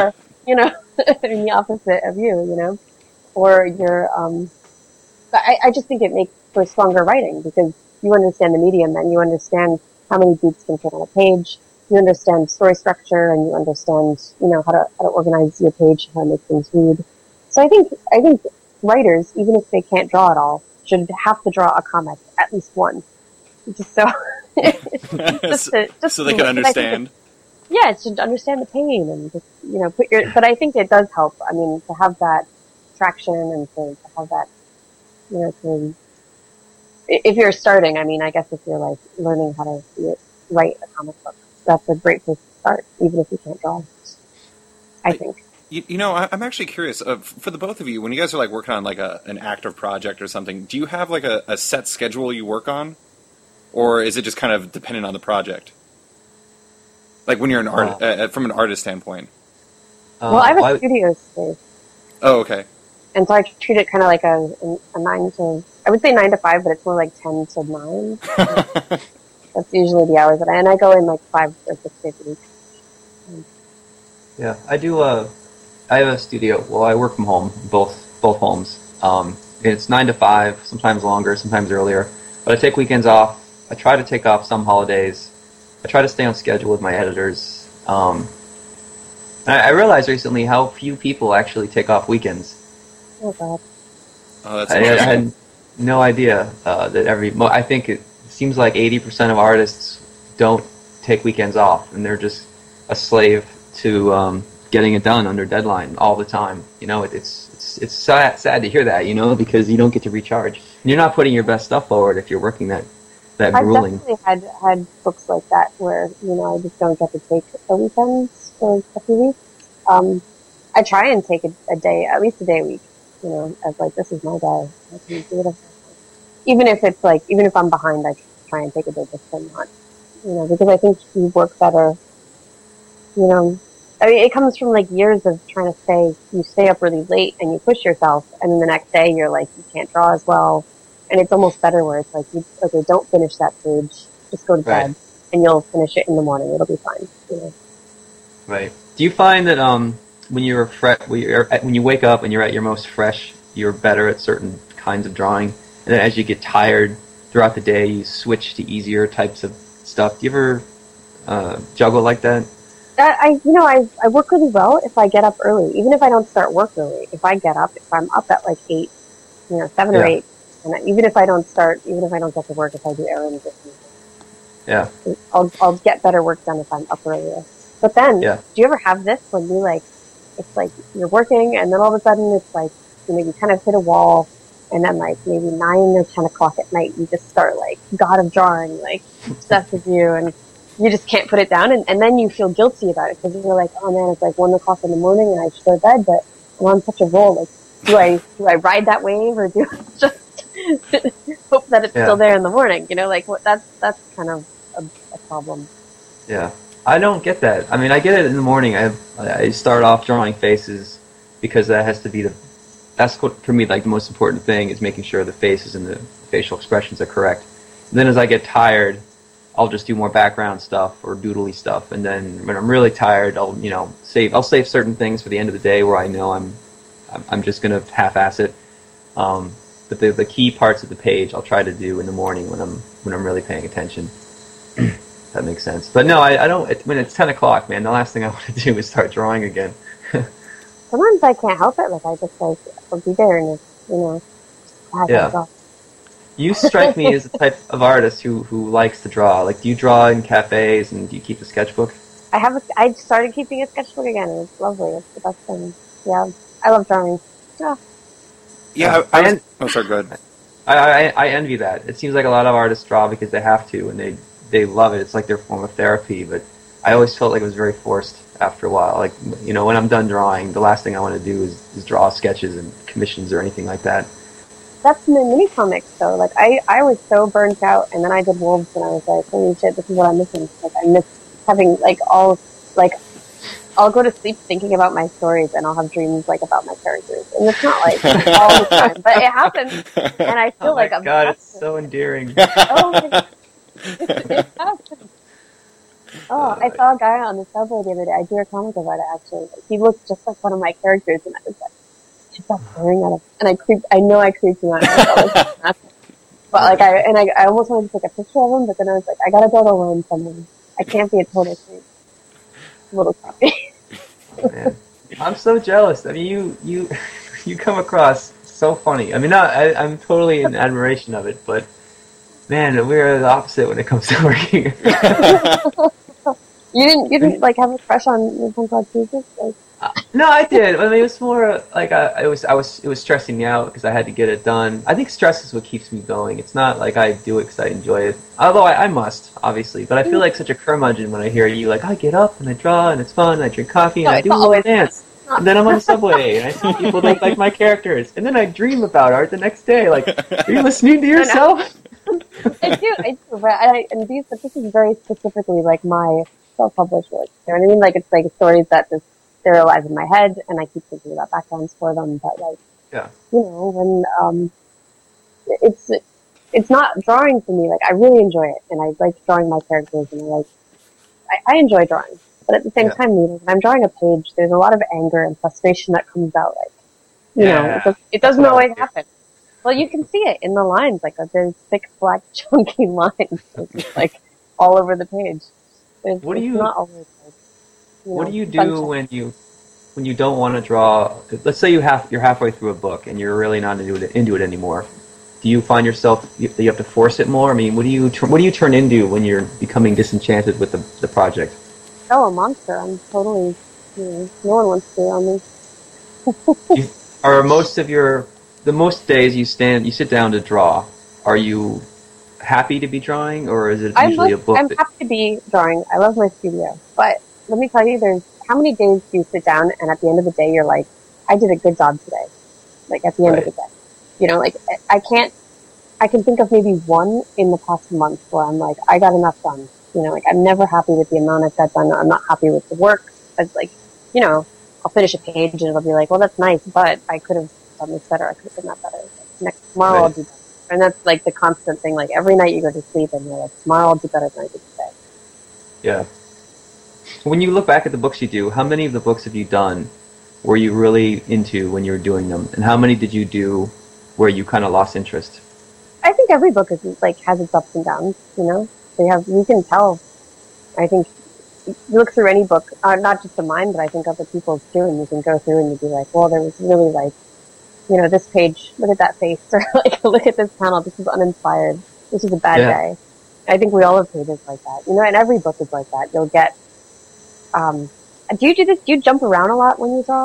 you know, in the opposite of you, you know, or you're, um, but I, I just think it makes for stronger writing because you understand the medium and you understand how many beats can fit on a page. You understand story structure and you understand, you know, how to, how to organize your page, how to make things read. So I think, I think writers, even if they can't draw at all, should have to draw a comic, at least one. Just so, just to, just so they can understand. Yeah, it should understand the pain and just, you know, put your, but I think it does help. I mean, to have that traction and to, to have that, you know, to, if you're starting, I mean, I guess if you're like learning how to write a comic book, that's a great place to start, even if you can't draw. I think. You, you know, I'm actually curious, uh, for the both of you, when you guys are like working on like a, an active project or something, do you have like a, a set schedule you work on? Or is it just kind of dependent on the project? Like when you're an art, uh, uh, from an artist standpoint. Uh, well, I have a well, studio space. Oh, okay. And so I treat it kind of like a, a nine to, I would say nine to five, but it's more like ten to nine. That's usually the hours that I, and I go in like five or six days a week. Yeah, I do, uh, I have a studio, well, I work from home, both, both homes. Um, it's nine to five, sometimes longer, sometimes earlier. But I take weekends off. I try to take off some holidays. I try to stay on schedule with my editors. Um, I, I realized recently how few people actually take off weekends. Oh, God. Oh, that's I, I had no idea uh, that every... I think it seems like eighty percent of artists don't take weekends off, and they're just a slave to um, getting it done under deadline all the time. You know, it, it's it's it's sad, sad to hear that, you know, because you don't get to recharge. And you're not putting your best stuff forward if you're working that, that I've grueling. I've definitely had, had books like that where, you know, I just don't get to take the weekends for a few weeks. Um, I try and take a, a day, at least a day a week, you know, as like, this is my day. I can do whatever. Even if it's like, even if I'm behind, I try and take a day just to not, you know, because I think you work better, you know. I mean, it comes from like years of trying to stay, you stay up really late and you push yourself, and then the next day you're like, you can't draw as well. And it's almost better where it's like, you, okay, don't finish that page, just go to bed, right. And you'll finish it in the morning, it'll be fine, you know. Right. Do you find that um, when you're fre- when, you're at, when you wake up and you're at your most fresh, you're better at certain kinds of drawing, and then as you get tired throughout the day, you switch to easier types of stuff? Do you ever uh, juggle like that? I, you know, I I work really well if I get up early. Even if I don't start work early, if I get up, if I'm up at like eight, you know, seven yeah. or eight, and I, even if I don't start, even if I don't get to work, if I do errands, yeah, I'll I'll get better work done if I'm up earlier. But then, yeah. do you ever have this when you like, it's like you're working, and then all of a sudden it's like you know you kind of hit a wall, and then like maybe nine or ten o'clock at night, you just start like God of Drawing, like obsessed with you, and you just can't put it down, and, and then you feel guilty about it because you're like, oh man, it's like one o'clock in the morning and I should go to bed, but I'm on such a roll. Like, do I do I ride that wave or do I just hope that it's yeah. still there in the morning? You know, like what? That's that's kind of a, a problem. Yeah, I don't get that. I mean, I get it in the morning. I I start off drawing faces because that has to be the that's what for me like the most important thing is making sure the faces and the facial expressions are correct. And then as I get tired, I'll just do more background stuff or doodly stuff, and then when I'm really tired, I'll you know save I'll save certain things for the end of the day where I know I'm I'm just gonna half-ass it. Um, but the the key parts of the page I'll try to do in the morning when I'm when I'm really paying attention. That makes sense. But no, I, I don't. It, when it's ten o'clock, man, the last thing I want to do is start drawing again. Sometimes I can't help it. Like I just like I'll be there and it's, you know. I yeah. You strike me as the type of artist who, who likes to draw. Like, do you draw in cafes and do you keep a sketchbook? I have. A, I started keeping a sketchbook again. And it's lovely. It's the best thing. Yeah, I love drawing. Yeah. Yeah. I, I, I en- oh, sorry. Go ahead. I, I I envy that. It seems like a lot of artists draw because they have to and they they love it. It's like their form of therapy. But I always felt like it was very forced after a while. Like you know, when I'm done drawing, the last thing I want to do is, is draw sketches and commissions or anything like that. That's my mini comics though. Like I, I was so burnt out, and then I did Wolves, and I was like, holy shit, this is what I'm missing. Like I miss having like all like I'll go to sleep thinking about my stories, and I'll have dreams like about my characters, and it's not like all the time, but it happens, and I feel oh like my I'm God, it's so endearing. Oh my God. It happens. Oh, I saw a guy on the subway the other day. I drew a comic about it actually. He looked just like one of my characters, and I was like, "Just stop staring at him." And I creeped. I know I creeped him out. I thought, like, but like I and I, I almost wanted to take a picture of him, but then I was like, I gotta draw the line somewhere. I can't be a total creep. A little creepy. Man. I'm so jealous. I mean, you you you come across so funny. I mean, not, I, I'm totally in admiration of it, but man, we're the opposite when it comes to working. You didn't, you didn't like have a crush on your punk rock music? Like, uh, no, I did. I mean, it was more like I, I was, I was, it was stressing me out because I had to get it done. I think stress is what keeps me going. It's not like I do it because I enjoy it, although I, I must, obviously. But I feel like such a curmudgeon when I hear you like, I get up and I draw and it's fun. And I drink coffee and no, I do a little dance. And then I'm on the subway and I see people that like my characters, and then I dream about art the next day. Like, are you listening to yourself? I do, I do, but I, and these, but this is very specifically like my self-published work. You know what I mean? Like, it's like stories that just, they're alive in my head, and I keep thinking about backgrounds for them, but like, yeah, you know, when, um, it's, it's not drawing for me, like, I really enjoy it, and I like drawing my characters, and I like, I, I enjoy drawing, but at the same yeah. time, when I'm drawing a page, there's a lot of anger and frustration that comes out, like, you yeah. know, it, does, it doesn't always happen. Well, you can see it in the lines, like, there's thick, black, chunky lines, it's just, like, all over the page. There's, what do you, not always, like, you know, what do you do sunshine. when you, when you don't want to draw? Let's say you have, you're halfway through a book and you're really not into it, into it anymore. Do you find yourself, you, you have to force it more? I mean, what do you, what do you turn into when you're becoming disenchanted with the, the project? Oh, a monster. I'm totally, you know, no one wants to be on me. you, are most of your, the most days you stand, you sit down to draw, are you happy to be drawing, or is it I'm usually like, a book? I'm that, happy to be drawing. I love my studio. But let me tell you, there's, how many days do you sit down and at the end of the day you're like, I did a good job today. Like, at the end right. of the day. You know, like, I can't, I can think of maybe one in the past month where I'm like, I got enough done. You know, like, I'm never happy with the amount I've got done. I'm not happy with the work. It's like, you know, I'll finish a page and it'll be like, well, that's nice, but I could have done this better. I could have done that better. Like, next, tomorrow right. I'll do better. And that's like the constant thing. Like, every night you go to sleep and you're like, tomorrow I'll do better than I did today. Yeah. When you look back at the books you do, how many of the books have you done were you really into when you were doing them? And how many did you do where you kind of lost interest? I think every book is like has its ups and downs, you know? They have, you can tell. I think you look through any book, uh, not just of mine, but I think other people's too, and you can go through and you'd be like, well, there was really like, you know, this page, look at that face, or like, look at this panel, this is uninspired, this is a bad yeah. day. I think we all have pages like that, you know, and every book is like that. You'll get, um, do you do this, do you jump around a lot when you draw?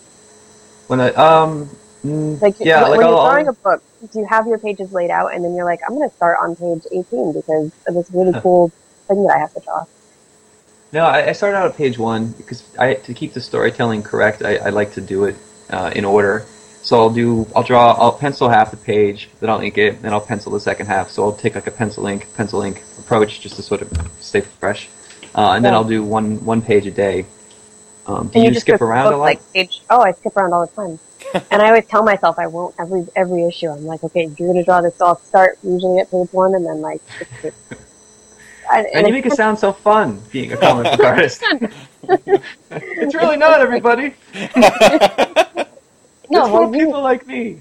When I, um, mm, like, yeah, when, like when I'll, you're drawing I'll, a book, do you have your pages laid out and then you're like, I'm going to start on page eighteen because of this really cool thing that I have to draw? No, I, I started out at page one because I to keep the storytelling correct, I, I like to do it uh, in order. So I'll do, I'll draw, I'll pencil half the page, then I'll ink it, then I'll pencil the second half. So I'll take like a pencil ink, pencil ink approach just to sort of stay fresh, uh, and yeah. then I'll do one one page a day. Um, do and you, you just skip around a lot? Like page, oh, I skip around all the time. And I always tell myself I won't every every issue. I'm like, okay, you're going to draw this, so I'll start usually at page one and then like. It's, it's, and, and you make it sound so fun being a comic book artist. It's really not, everybody. No, it's well, for people like me.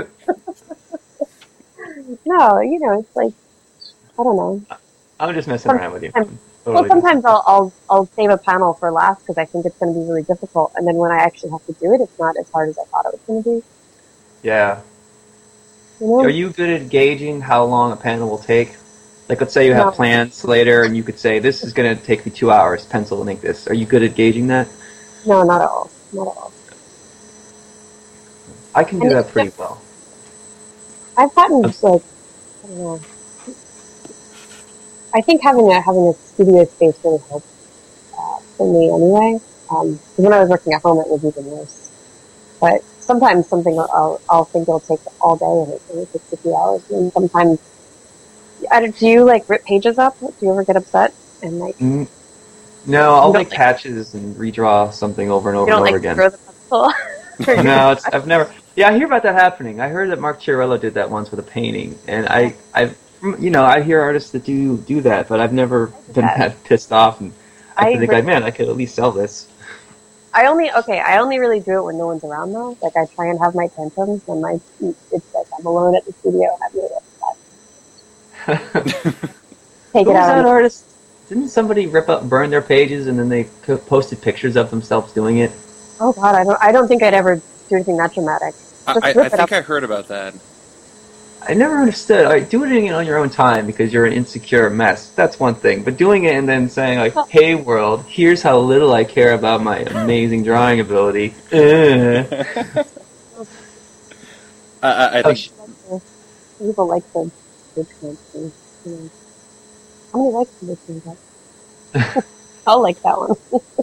No, you know, it's like, I don't know. I'm just messing around with you. Totally well, good. sometimes I'll, I'll I'll save a panel for last because I think it's going to be really difficult, and then when I actually have to do it, it's not as hard as I thought it was going to be. Yeah. You know? Are you good at gauging how long a panel will take? Like, let's say you have no. plans later, and you could say, this is going to take me two hours, pencil and ink this. Are you good at gauging that? No, not at all. Not at all. I can do and that pretty just, well. I've gotten, like, I don't know. I think having a having a studio space really helped uh, for me anyway. Um, because when I was working at home, it was even worse. But sometimes something I'll, I'll think it'll take all day, and it only takes a few hours. And sometimes, I don't, do you like rip pages up? Do you ever get upset and like? Mm, no, I'll make like, patches and redraw something over and over you don't, and over like, again. Throw the pencil? No, it's, I've never. Yeah, I hear about that happening. I heard that Mark Chiarello did that once with a painting, and I, I've, you know, I hear artists that do do that, but I've never been that. that pissed off, and I, I think, re- like, man, I could at least sell this. I only okay. I only really do it when no one's around though. Like I try and have my tantrums when my it's like I'm alone at the studio. I'm really upset. Take Who it was out. that artist? Didn't somebody rip up, burn their pages, and then they po- posted pictures of themselves doing it? Oh God, I don't. I don't think I'd ever do anything that dramatic. I, Just I, rip I it think up. I heard about that. I never understood. All right, doing it on your own time because you're an insecure mess. That's one thing. But doing it and then saying, like, hey, world, here's how little I care about my amazing drawing ability. Uh. I, I, I think... People like the big thing. You know. How many likes do this thing get? I'll like that one.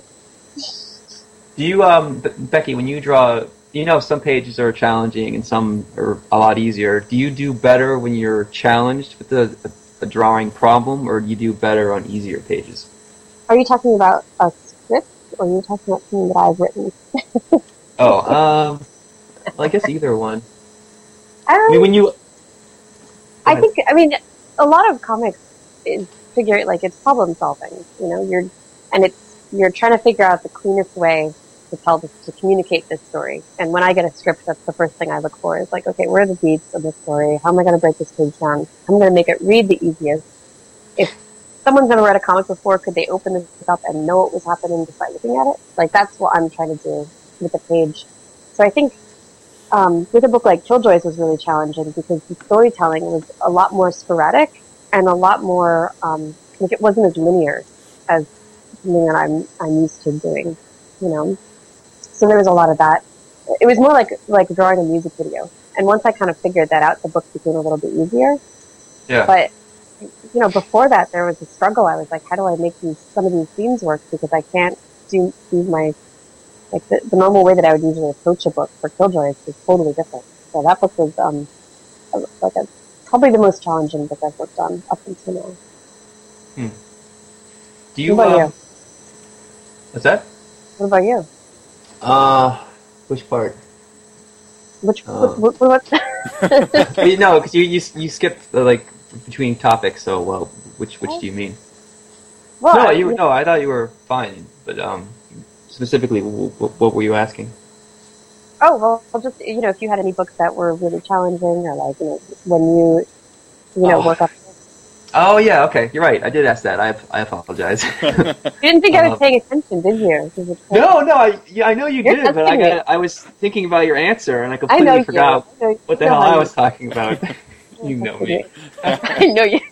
Do you, um, Be- Becky, when you draw, you know, some pages are challenging and some are a lot easier. Do you do better when you're challenged with a, a, a drawing problem, or do you do better on easier pages? Are you talking about a script, or are you talking about something that I've written? Oh, um, well, I guess either one. Um, I mean, when you... I think, I mean, a lot of comics is figure like it's problem solving. You know, you're and it's you're trying to figure out the cleanest way to tell this, to communicate this story. And when I get a script, that's the first thing I look for. Is like, okay, where are the beats of this story? How am I going to break this page down? How am I going to make it read the easiest? If someone's never read a comic before, could they open this up and know what was happening just by looking at it? Like that's what I'm trying to do with the page. So I think. Um, with a book like Killjoys was really challenging because the storytelling was a lot more sporadic and a lot more, um, like it wasn't as linear as something that I'm, I'm used to doing, you know. So there was a lot of that. It was more like, like drawing a music video. And once I kind of figured that out, the book became a little bit easier. Yeah. But, you know, before that, there was a struggle. I was like, how do I make these, some of these scenes work? Because I can't do, do my, Like the, the normal way that I would usually approach a book for Killjoys is totally different. So that book was um like a, probably the most challenging book I've worked on up until now. Hmm. Do you? What about um, you? What's that? What about you? Uh, which part? Which Uh. what? what, what? You know, because you, you you skipped uh, like between topics. So, well, which which do you mean? Well, no, I- you no. I thought you were fine, but um, specifically, w- w- what were you asking? Oh well, well, just you know, if you had any books that were really challenging, or like you know, when you you know Oh. work up. Oh yeah, okay, you're right. I did ask that. I I apologize. You didn't think I was Uh, paying attention, did you? 'Cause it's- no, no, I yeah, I know you You're did, but I testing me. got I was thinking about your answer and I I completely know you. forgot I know, what the you know hell how I you- was talking about. You know me. I know you.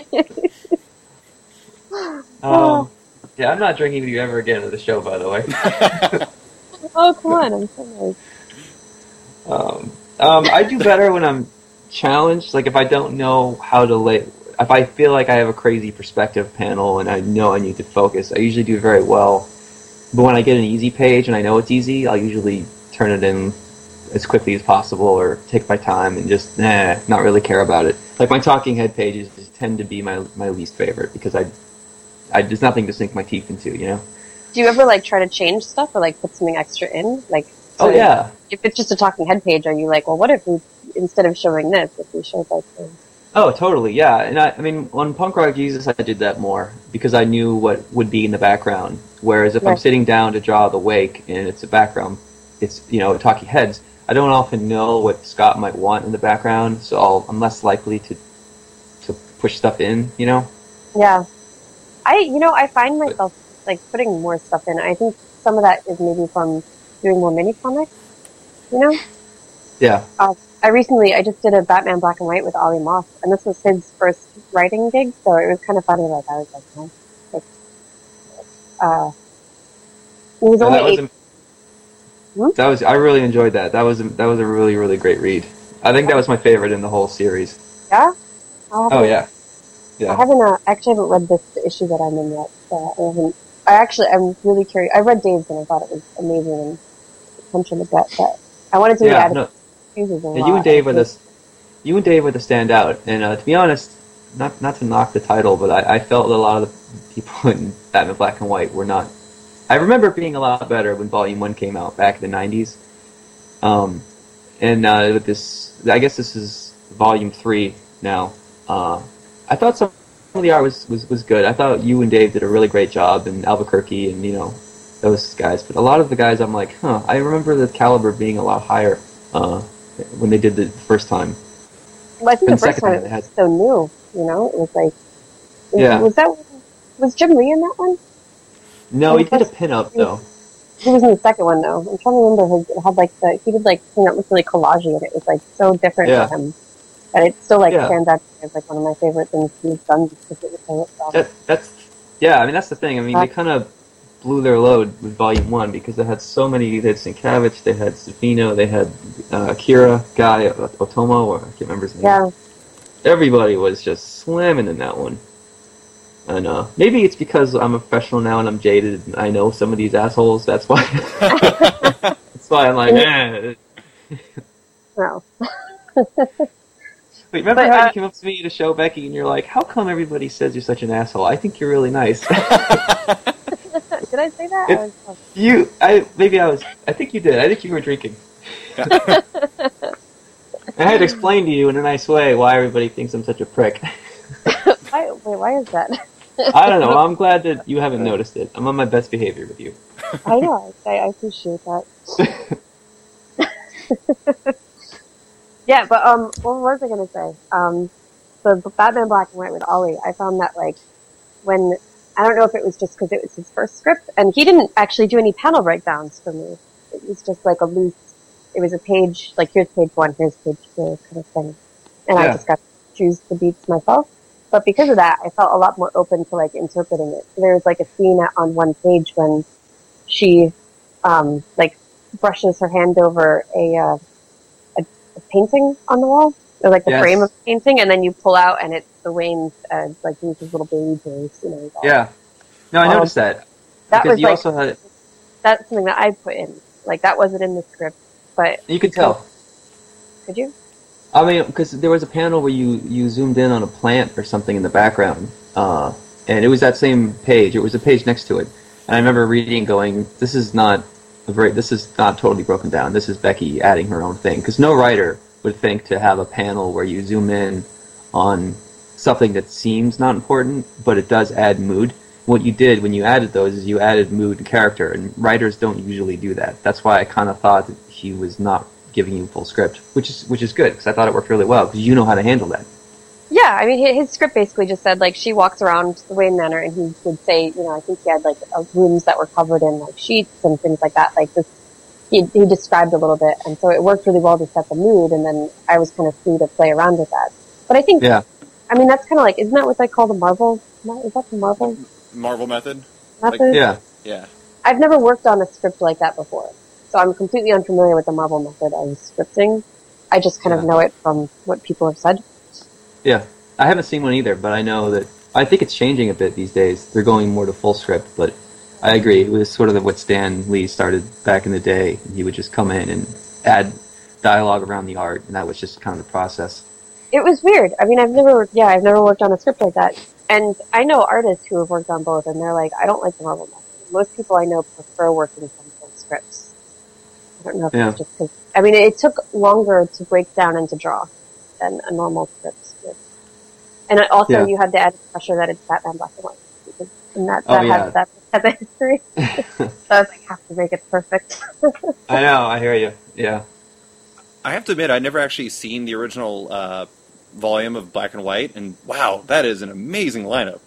Um, yeah, I'm not drinking with you ever again at the show, by the way. Oh come on! I'm so nice. Um, um, I do better when I'm challenged. Like if I don't know how to lay, if I feel like I have a crazy perspective panel and I know I need to focus, I usually do very well. But when I get an easy page and I know it's easy, I'll usually turn it in as quickly as possible or take my time and just nah, not really care about it. Like my talking head pages tend to be my my least favorite because I, I there's nothing to sink my teeth into, you know. Do you ever like try to change stuff or like put something extra in? Like, Oh so yeah. if it's just a talking head page, are you like, well, what if we instead of showing this, if we showed like this? Oh, totally, yeah. And I, I mean, on Punk Rock Jesus, I did that more because I knew what would be in the background. Whereas if I'm Right. sitting down to draw the wake and it's a background, it's, you know, talking heads, I don't often know what Scott might want in the background, so I'll, I'm less likely to to push stuff in, you know? Yeah, I you know I find myself like putting more stuff in. I think some of that is maybe from doing more mini comics. You know, Yeah. uh, I recently I just did a Batman Black and White with Ollie Moss, and this was his first writing gig, so it was kind of funny. Like I was like, huh? like uh, it was No, only that was eight. a- that was I really enjoyed that. That was a, that was a really really great read. I think that was my favorite in the whole series. Yeah. I'll have Oh to- yeah. I Yeah. haven't uh, actually haven't read this issue that I'm in yet. So I haven't. I actually I'm really curious. I read Dave's and I thought it was amazing and attention to gut, but I wanted to read Yeah, Adam no, Hughes' a yeah, lot. you and Dave were the you and Dave were the standout. And uh, to be honest, not not to knock the title, but I, I felt that a lot of the people in Batman Black and White were not. I remember it being a lot better when Volume One came out back in the nineties. Um, and uh, with this, I guess this is Volume Three now. Uh, I thought some of the art was, was, was good. I thought you and Dave did a really great job, and Albuquerque, and you know those guys. But a lot of the guys, I'm like, huh. I remember the caliber being a lot higher uh, when they did the first time. Well, I think And the first second time time it they was had- so new. You know, it was like, it- Yeah. Was that was Jim Lee in that one? No, he did a pinup though. He was in the second one though. I'm trying to remember. His, it had like the he did like something that looked really collagey, and it was like so different Yeah. to him. But it still like Yeah. stands out to me as like one of my favorite things he's done because it was so well. That, that's yeah. I mean, that's the thing. I mean, they kind of blew their load with Volume One because they had so many. They had Sienkiewicz, they had Stefano, they had uh, Akira guy Otomo, or I can't remember his name. Yeah. Everybody was just slamming in that one. And uh, maybe it's because I'm a professional now and I'm jaded and I know some of these assholes. That's why. That's why I'm like, eh. No. Wait, remember But, how uh, you came up to me at a show, Becky, and you're like, how come everybody says you're such an asshole? I think you're really nice. Did I say that? It- I was, oh. you, I, maybe I was, I think you did. I think you were drinking. I had to explain to you in a nice way why everybody thinks I'm such a prick. Why, wait, why is that? I don't know. I'm glad that you haven't noticed it. I'm on my best behavior with you. I know. I, I appreciate that. Yeah, but um, what was I gonna say? Um, the Batman Black and White with Ollie. I found that like when I don't know if it was just because it was his first script, and he didn't actually do any panel breakdowns for me. It was just like a loose. It was a page like here's page one, here's page two kind of thing, and I Yeah. just got to choose the beats myself. But because of that, I felt a lot more open to like interpreting it. So there was like a scene on one page when she um like brushes her hand over a uh, a, a painting on the wall, or like the Yes. frame of the painting, and then you pull out and it's the Wayne's uh, like his little baby face, you know. Yeah. No, I Um, noticed that. That because was you like also had, that's something that I put in. Like that wasn't in the script, but you could tell. could you? I mean, because there was a panel where you, you zoomed in on a plant or something in the background, uh, and it was that same page. It was a page next to it, and I remember reading, going, "This is not a very, this is not totally broken down. This is Becky adding her own thing." Because no writer would think to have a panel where you zoom in on something that seems not important, but it does add mood. What you did when you added those is you added mood and character, and writers don't usually do that. That's why I kind of thought that he was not giving you full script, which is which is good because I thought it worked really well because you know how to handle that. Yeah, I mean, his, his script basically just said like she walks around the Wayne Manor, and he would say, you know, I think he had like uh, rooms that were covered in like sheets and things like that. Like this, he he described a little bit, and so it worked really well to set the mood. And then I was kind of free to play around with that. But I think, Yeah. I mean, that's kind of like, isn't that what they call the Marvel? Is that the Marvel Marvel method. method? Yeah, Yeah. I've never worked on a script like that before, so I'm completely unfamiliar with the Marvel method of scripting. I just kind of Yeah. know it from what people have said. yeah. I haven't seen one either, but I know that I think it's changing a bit these days. They're going more to full script, but I agree. It was sort of what Stan Lee started back in the day. He would just come in and add dialogue around the art, and that was just kind of the process. It was weird. I mean, I've never, yeah, I've never worked on a script like that. And I know artists who have worked on both, and they're like, I don't like the Marvel method. Most people I know prefer working from full scripts. I don't know if Yeah. it's just because, I mean, it took longer to break down and to draw than a normal script would. And it also, Yeah. you had to add pressure that it's Batman black and white. Because, and that, Oh, that yeah. has, that has a history. So I was like, have to make it perfect. I know, I hear you. Yeah. I have to admit, I'd never actually seen the original uh, volume of Black and White, and wow, that is an amazing lineup.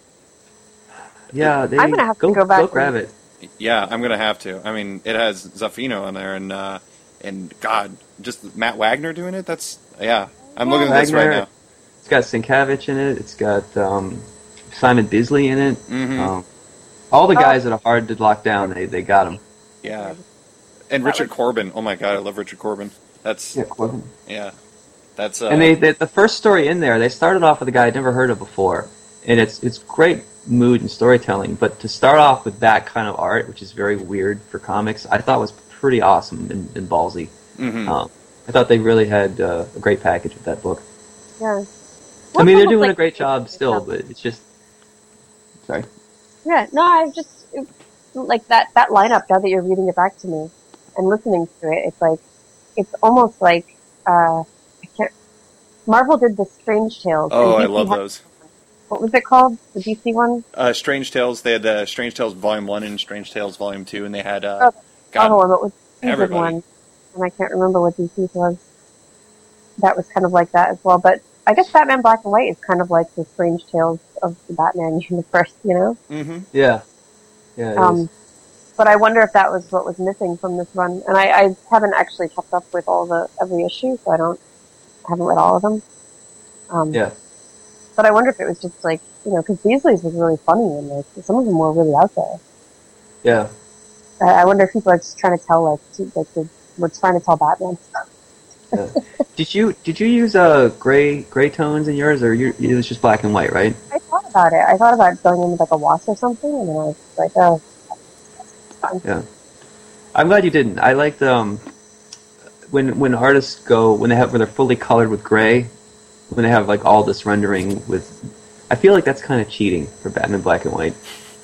Yeah, they, I'm gonna have to go, go back Go and- grab it. Yeah, I'm gonna have to. I mean, it has Zaffino on there, and uh, and God, just Matt Wagner doing it. That's yeah. I'm looking at this right Wagner. now. It's got Sienkiewicz in it. It's got um, Simon Bisley in it. Mhm. Um, all the guys that are hard to lock down, they, they got them. Yeah, and Richard Corbin. Oh my God, I love Richard Corbin. That's Yeah, Corbin. yeah. That's uh, And they, they the first story in there, they started off with a guy I'd never heard of before, and it's it's great mood and storytelling. But to start off with that kind of art, which is very weird for comics, I thought was pretty awesome and, and ballsy. mhm. Um, I thought they really had uh, a great package with that book. Yeah. I mean, they're almost doing like- a great job still, but it's just sorry. Yeah, no, I just, it, like that, that lineup, now that you're reading it back to me and listening to it, it's like, it's almost like, uh, I can't, Marvel did the Strange Tales. Oh, and I D C love had- those. what was it called? The D C one? Uh, Strange Tales. They had uh, Strange Tales Volume One and Strange Tales Volume Two, and they had uh, Oh, the God, other one, but was the good everybody. one, and I can't remember what D C was. That was kind of like that as well, but I guess Batman Black and White is kind of like the Strange Tales of the Batman universe, you know? Mm-hmm. Yeah. Yeah, it Um, is. but I wonder if that was what was missing from this run. And I, I haven't actually kept up with all the every issue, so I don't I haven't read all of them. Um, Yeah. But I wonder if it was just like, you know, because Beasley's was really funny and like some of them were really out there. Yeah. I, I wonder if people are just trying to tell like to, like the, we're trying to tell Batman. Yeah. Did you did you use uh gray gray tones in yours, or you, it was just black and white, right? I thought about it. I thought about going in with like a wash or something, and then I was like, oh, that's fine. Yeah. I'm glad you didn't. I liked um when when artists go when they have when they're fully colored with gray, when they have like all this rendering with. I feel like that's kind of cheating for Batman Black and White.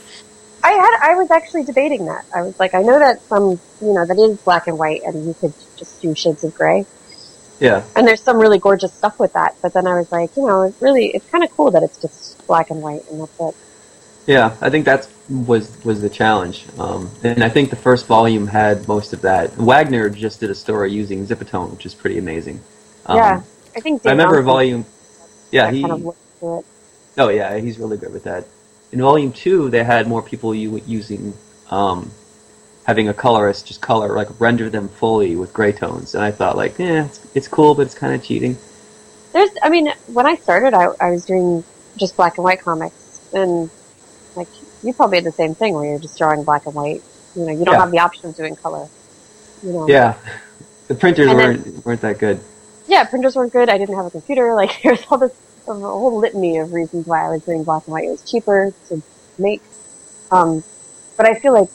I had I was actually debating that. I was like, I know that some you know that is black and white, and you could just do shades of gray. Yeah. And there's some really gorgeous stuff with that, but then I was like, you know, it's really, it's kind of cool that it's just black and white, and that's it. Yeah, I think that was was the challenge, um, and I think the first volume had most of that. Wagner just did a story using Zipatone, which is pretty amazing. Um, Yeah, I think I Dave remember Johnson volume. Yeah, he. kind of looked to it. Oh yeah, he's really good with that. In volume two, they had more people u- using um, having a colorist just color like render them fully with gray tones, and I thought like, yeah, it's, it's cool, but it's kind of cheating. There's, I mean, when I started, I, I was doing just black and white comics, and like you probably had the same thing where you're just drawing black and white. You know, you don't Yeah. have the option of doing color. You know. Yeah, the printers And weren't then- weren't that good. Yeah, printers weren't good. I didn't have a computer. Like there's all this a whole litany of reasons why I was doing black and white. It was cheaper to make. Um, but I feel like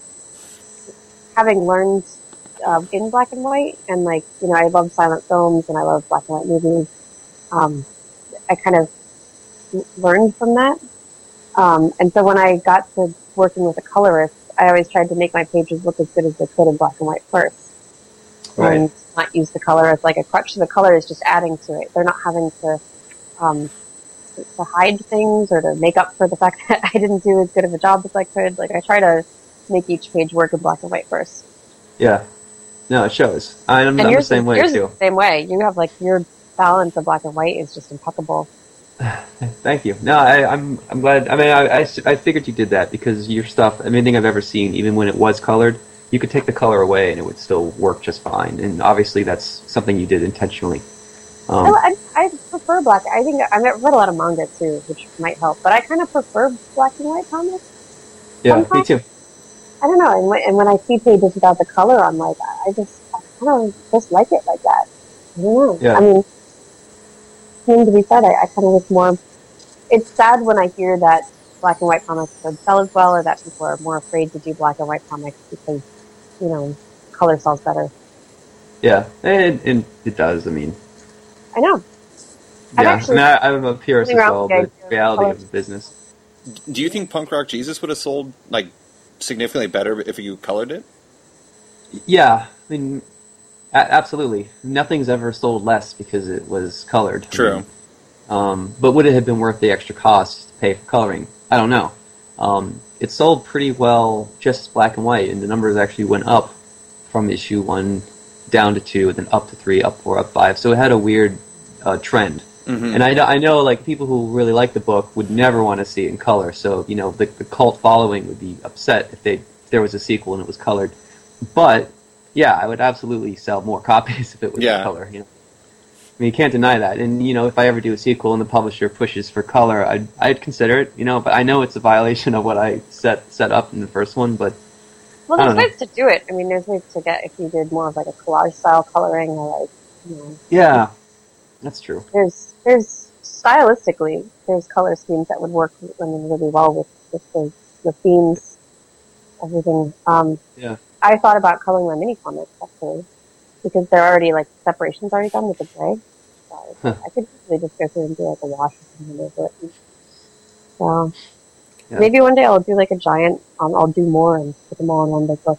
having learned uh, in black and white, and like you know, I love silent films and I love black and white movies. Um, I kind of learned from that. Um, and so when I got to working with a colorist, I always tried to make my pages look as good as they could in black and white first. Right. And not use the color as like a crutch. So the color is just adding to it. They're not having to, um, to, to hide things or to make up for the fact that I didn't do as good of a job as I could. Like I try to make each page work in black and white first. Yeah, no, it shows. I'm, And I'm the yours, same way yours too. is the same way. You have like your balance of black and white is just impeccable. Thank you. No, I, I'm I'm glad. I mean, I, I, I figured you did that because your stuff, anything I've ever seen, even when it was colored, you could take the color away and it would still work just fine. And obviously, that's something you did intentionally. Um, I, I, I prefer black. I think I've read a lot of manga too, which might help. But I kind of prefer black and white comics. yeah, me sometimes- too. I don't know. And when, and when I see pages without the color, I'm like, I just I kind of just like it like that. I don't know. Yeah. I mean, something to be said. I, I kind of wish more. It's sad when I hear that black and white comics don't sell as well, or that people are more afraid to do black and white comics because, you know, color sells better. Yeah, and, and it does. I mean, I know. I've yeah. actually- I mean, I, I'm a purist as Something wrong well, with the but idea of reality color. of the business. Do you think Punk Rock Jesus would have sold like significantly better if you colored it? Yeah, I mean, a- absolutely. Nothing's ever sold less because it was colored. I True. mean, um, but would it have been worth the extra cost to pay for coloring? I don't know. Um, it sold pretty well just black and white, and the numbers actually went up from issue one down to two, and then up to three, up four, up five. So it had a weird uh, trend. Mm-hmm. And I know, I know, like, people who really like the book would never want to see it in color. So, you know, the, the cult following would be upset if they if there was a sequel and it was colored. But, yeah, I would absolutely sell more copies if it was Yeah. in color. You know? I mean, you can't deny that. And, you know, if I ever do a sequel and the publisher pushes for color, I'd, I'd consider it, you know. But I know it's a violation of what I set set up in the first one, but... Well, I there's don't know. ways to do it. I mean, there's ways to get if you did more of like a collage style coloring, or like, you know, Yeah, that's true. there's there's stylistically there's color schemes that would work, I mean, really well with, with the the themes, everything. Um, Yeah. I thought about coloring my mini comics actually because they're already like separations already done with the gray. So I, Huh. I could easily just go through and do like a wash or something over it. So Yeah. maybe one day I'll do like a giant. Um, I'll do more and put them all in one big book.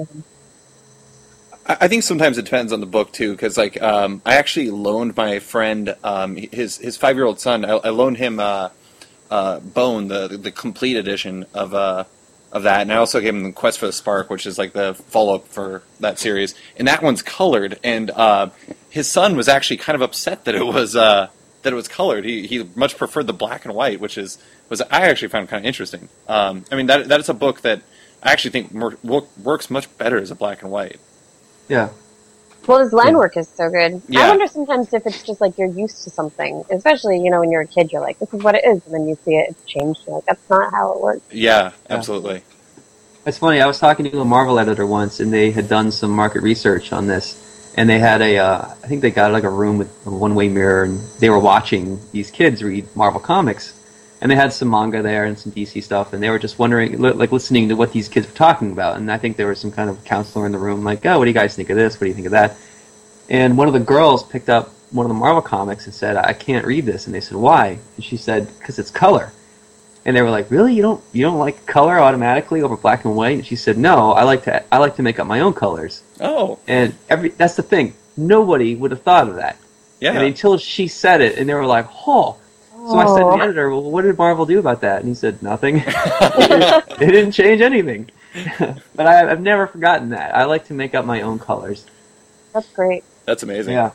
I I think sometimes it depends on the book too, because like um, I actually loaned my friend um, his his five year old son. I, I loaned him uh, uh, Bone, the the complete edition of uh, of that, and I also gave him the Quest for the Spark, which is like the follow up for that series, and that one's colored. And uh, his son was actually kind of upset that it was uh, that it was colored. He he much preferred the black and white, which is was I actually found kind of interesting. Um, I mean that that is a book that I actually think more, works much better as a black and white. Yeah. Well, his line work is so good. Yeah. I wonder sometimes if it's just like you're used to something, especially, you know, when you're a kid, you're like, this is what it is, and then you see it, it's changed. You're like, that's not how it works. Yeah, absolutely. It's funny, I was talking to a Marvel editor once, and they had done some market research on this, and they had a, uh, I think they got like a room with a one-way mirror, and they were watching these kids read Marvel comics, and they had some manga there and some D C stuff, and they were just wondering, like listening to what these kids were talking about, and I think there was some kind of counselor in the room, like, oh, what do you guys think of this? What do you think of that? And one of the girls picked up one of the Marvel comics and said, I can't read this. And they said, why? And she said, because it's color. And they were like, really? You don't you don't like color automatically over black and white? And she said, no, I like to I like to make up my own colors. Oh. And every that's the thing. Nobody would have thought of that. Yeah. And until she said it, and they were like, oh. So I said to the editor, well, what did Marvel do about that? And he said, nothing. They didn't change anything. But I, I've never forgotten that. I like to make up my own colors. That's great. That's amazing. Yeah.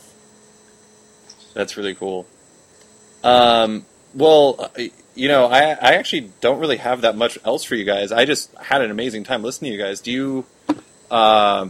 That's really cool. Um, well, you know, I, I actually don't really have that much else for you guys. I just had an amazing time listening to you guys. Do you... Um,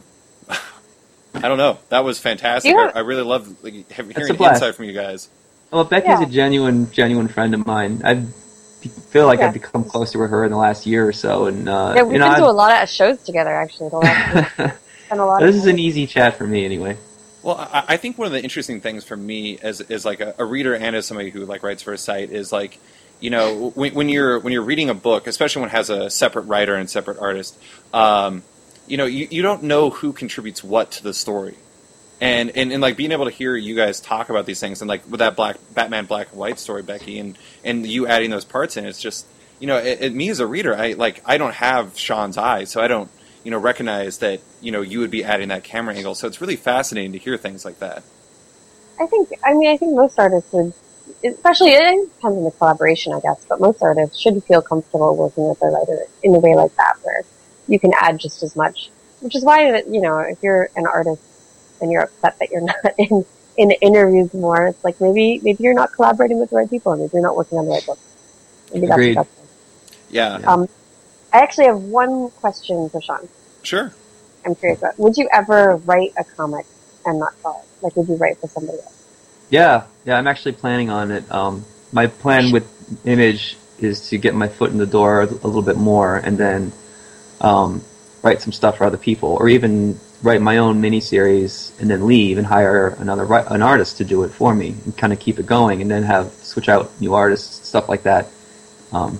I don't know. That was fantastic. Yeah. I, I really love like, hearing a blast. insight from you guys. Well, Becky's Yeah. a genuine, genuine friend of mine. I feel like Yeah. I've become closer with her in the last year or so, and uh, Yeah, we've you know, been to I've- a lot of shows together, actually, the last week. Spent a lot of this is time. an easy chat for me, anyway. Well, I, I think one of the interesting things for me as as like a, a reader and as somebody who like writes for a site is like, you know, when, when you're when you're reading a book, especially when it has a separate writer and separate artist, um, you know, you, you don't know who contributes what to the story. And, and and like being able to hear you guys talk about these things, and like with that black Batman Black and White story, Becky, and, and you adding those parts in, it's just, you know, it, it, me as a reader, I like I don't have Sean's eye, so I don't, you know, recognize that, you know, you would be adding that camera angle. So it's really fascinating to hear things like that. I think, I mean, I think most artists would, especially, it depends on the collaboration, I guess, but most artists should feel comfortable working with a writer in a way like that, where you can add just as much. Which is why, you know, if you're an artist and you're upset that you're not in, in interviews more, it's like maybe maybe you're not collaborating with the right people, maybe you're not working on the right book. Maybe that's Agreed. the best thing. Yeah, Um, I actually have one question for Sean. sure. I'm curious about. Would you ever write a comic and not draw it? Like, would you write for somebody else? Yeah, yeah, I'm actually planning on it. Um, my plan with Image is to get my foot in the door a little bit more, and then um, write some stuff for other people, or even write my own miniseries and then leave and hire another an artist to do it for me and kind of keep it going, and then have switch out new artists, stuff like that. Um,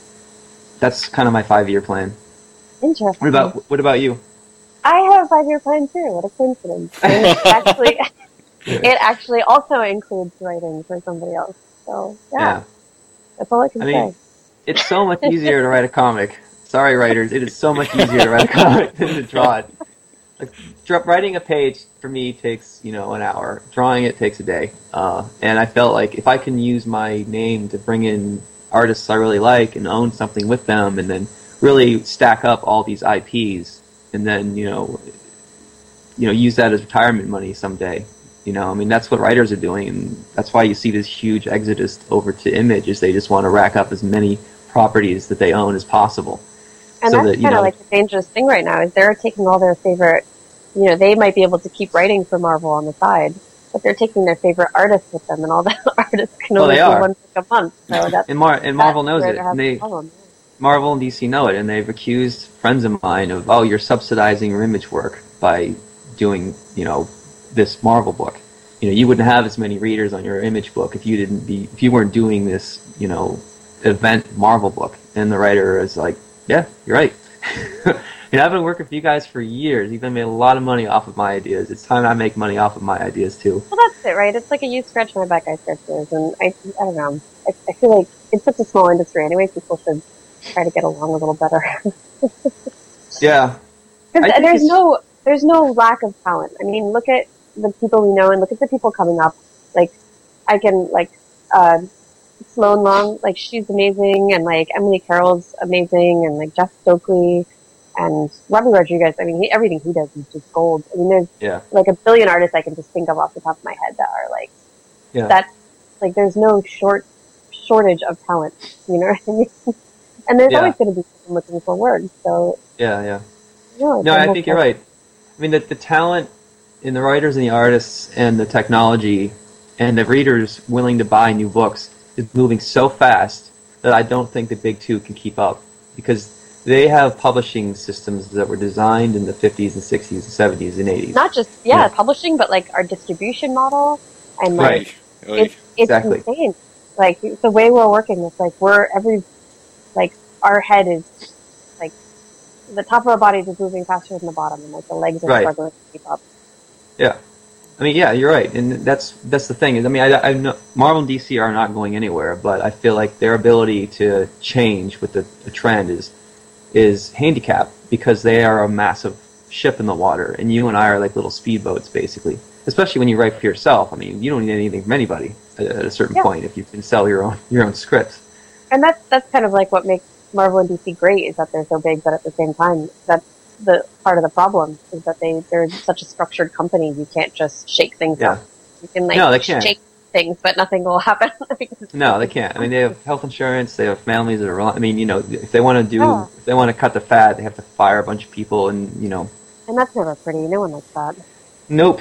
that's kind of my five-year plan. Interesting. What about what about you? I have a five-year plan too. What a coincidence! And it actually, it actually also includes writing for somebody else. So yeah, Yeah. that's all I can I mean, say. it's so much easier to write a comic. Sorry, writers, it is so much easier to write a comic than to draw it. Like, dra- writing a page for me takes, you know, an hour. Drawing it takes a day. Uh, and I felt like if I can use my name to bring in artists I really like and own something with them, and then really stack up all these I Ps, and then, you know, you know, use that as retirement money someday. You know, I mean, that's what writers are doing, and that's why you see this huge exodus over to Image, is they just want to rack up as many properties that they own as possible. And so that's that, you kind of know, like the dangerous thing right now, is they're taking all their favorite, you know, they might be able to keep writing for Marvel on the side, but they're taking their favorite artists with them, and all the artists can Well, only they do are. one book a month. So that's, and, Mar- and Marvel that's knows where it. they're And having they, a problem. Marvel and D C know it, and they've accused friends of mine of, oh, you're subsidizing your Image work by doing, you know, this Marvel book. You know, you wouldn't have as many readers on your Image book if you didn't be, if you weren't doing this, you know, event Marvel book. And the writer is like, yeah, you're right. You know, I've been working for you guys for years. You've been made a lot of money off of my ideas. It's time I make money off of my ideas too. Well, that's it, right? It's like a you scratch my back, I scratch yours, and I, I don't know. I, I feel like it's such a small industry anyway. People should try to get along a little better. Yeah. I Because think there's it's- no there's no lack of talent. I mean, look at the people we know, and look at the people coming up. Like, I can like uh, Sloan Long, like she's amazing, and like Emily Carroll's amazing, and like Jeff Stokely, and Robert Rodriguez. I mean, he, everything he does is just gold. I mean, there's Yeah. like a billion artists I can just think of off the top of my head that are like Yeah. that. Like, there's no short shortage of talent. You know what I mean? And there's Yeah. always going to be someone looking for work. So Yeah, yeah. you know, it's No, I almost think you're like- right. I mean, the, the talent in the writers and the artists and the technology and the readers willing to buy new books is moving so fast that I don't think the big two can keep up, because they have publishing systems that were designed in the fifties and sixties and seventies and eighties. Not just yeah, Yeah. publishing, but like our distribution model and like Right. Like, it's it's Exactly. insane. Like the way we're working, it's like we're every like our head is like the top of our bodies is moving faster than the bottom, and like the legs are Right. struggling to keep up. Yeah, I mean, yeah, you're right, and that's that's the thing. Is I mean, I, I know Marvel and D C are not going anywhere, but I feel like their ability to change with the, the trend is is handicapped because they are a massive ship in the water, and you and I are like little speedboats, basically. Especially when you write for yourself. I mean, you don't need anything from anybody at, at a certain Yeah. point if you can sell your own your own scripts. And that's that's kind of like what makes Marvel and D C great is that they're so big, but at the same time, that's the part of the problem is that they they're such a structured company. You can't just shake things Yeah. up. You can like No, they can't. shake things, but nothing will happen. because- No, they can't. I mean, they have health insurance. They have families that are. I mean, you know, if they want to do, Yeah. if they want to cut the fat, they have to fire a bunch of people, and you know, And that's never pretty. No one likes that. nope.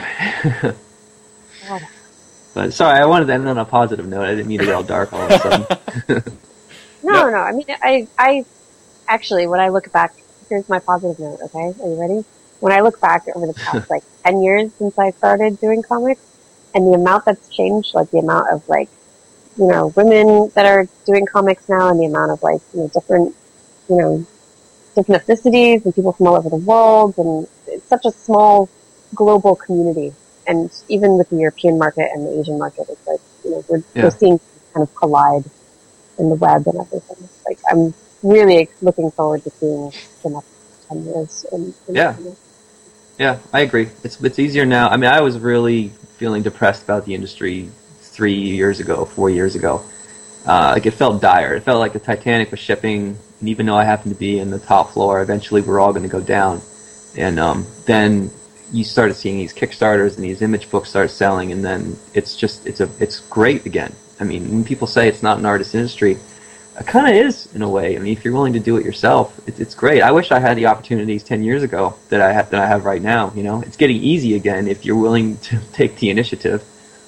God. But sorry, I wanted to end on a positive note. I didn't mean to get all dark all of a sudden. No, No. no. I mean, I, I actually, when I look back, here's my positive note. Okay, are you ready? When I look back over the past like ten years since I started doing comics, and the amount that's changed, like the amount of like, you know, women that are doing comics now, and the amount of like, you know, different, you know, different ethnicities and people from all over the world, and it's such a small global community. And even with the European market and the Asian market, it's like, you know, we're, Yeah. we're seeing kind of collide in the web and everything. Like, I'm really looking forward to seeing the next ten years. In, in Yeah. Yeah, I agree. It's it's easier now. I mean, I was really feeling depressed about the industry three years ago, four years ago. Uh, like, it felt dire. It felt like the Titanic was shipping, and even though I happened to be in the top floor, eventually we're all going to go down. And um, then you started seeing these Kickstarters and these image books start selling, and then it's just it's a it's great again. I mean, when people say it's not an artist industry, it kind of is in a way. I mean, if you're willing to do it yourself, it, it's great. I wish I had the opportunities ten years ago that I have that I have right now. You know, it's getting easy again if you're willing to take the initiative.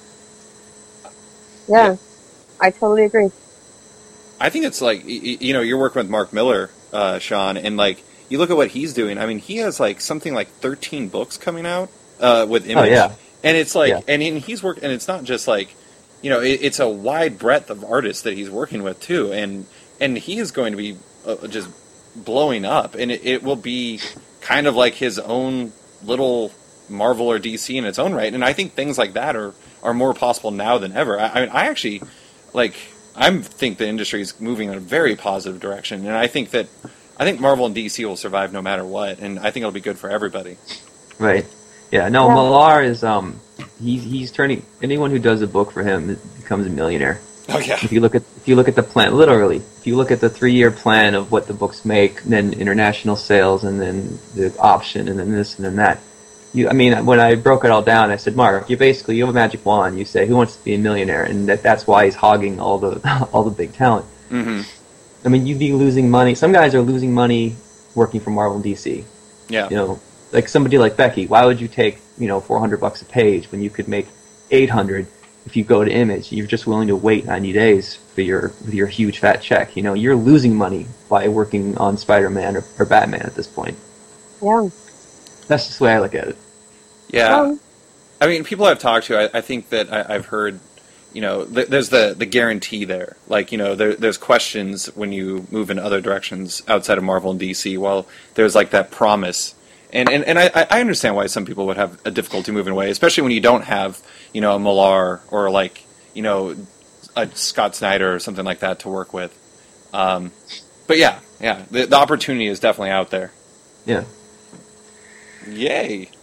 Yeah, I totally agree. I think it's like, y- y- you know, you're working with Mark Miller, uh, Sean, and like, you look at what he's doing. I mean, he has like something like thirteen books coming out uh, with Image. Oh, yeah. And it's like, Yeah. and, and he's work, and it's not just like, you know, it, it's a wide breadth of artists that he's working with too, and and he is going to be uh, just blowing up, and it, it will be kind of like his own little Marvel or D C in its own right. And I think things like that are are more possible now than ever. I, I mean, I actually like. I think the industry is moving in a very positive direction, and I think that I think Marvel and D C will survive no matter what, and I think it'll be good for everybody. Right. Yeah. No, Yeah. Millar is um he's he's turning anyone who does a book for him becomes a millionaire. Oh yeah, If you look at if you look at the plan, literally, if you look at the three year plan of what the books make, then international sales, and then the option, and then this and then that. You, I mean, when I broke it all down, I said, Mark, you basically you have a magic wand. You say, who wants to be a millionaire, and that that's why he's hogging all the all the big talent. hmm I mean, you'd be losing money. Some guys are losing money working for Marvel and D C. yeah, You know, like somebody like Becky. Why would you take you know four hundred bucks a page when you could make eight hundred if you go to Image? You're just willing to wait ninety days for your for your huge fat check. You know, you're losing money by working on Spider-Man or, or Batman at this point. Yeah. That's just the way I look at it. yeah. Um, I mean, people I've talked to, I, I think that I, I've heard, you know, th- there's the, the guarantee there. Like, you know, there, there's questions when you move in other directions outside of Marvel and D C. Well, there's like that promise. And and, and I, I understand why some people would have a difficulty moving away, especially when you don't have, you know, a Millar or like, you know, a Scott Snyder or something like that to work with. Um, but yeah, yeah, the, the opportunity is definitely out there. Yeah. Yay.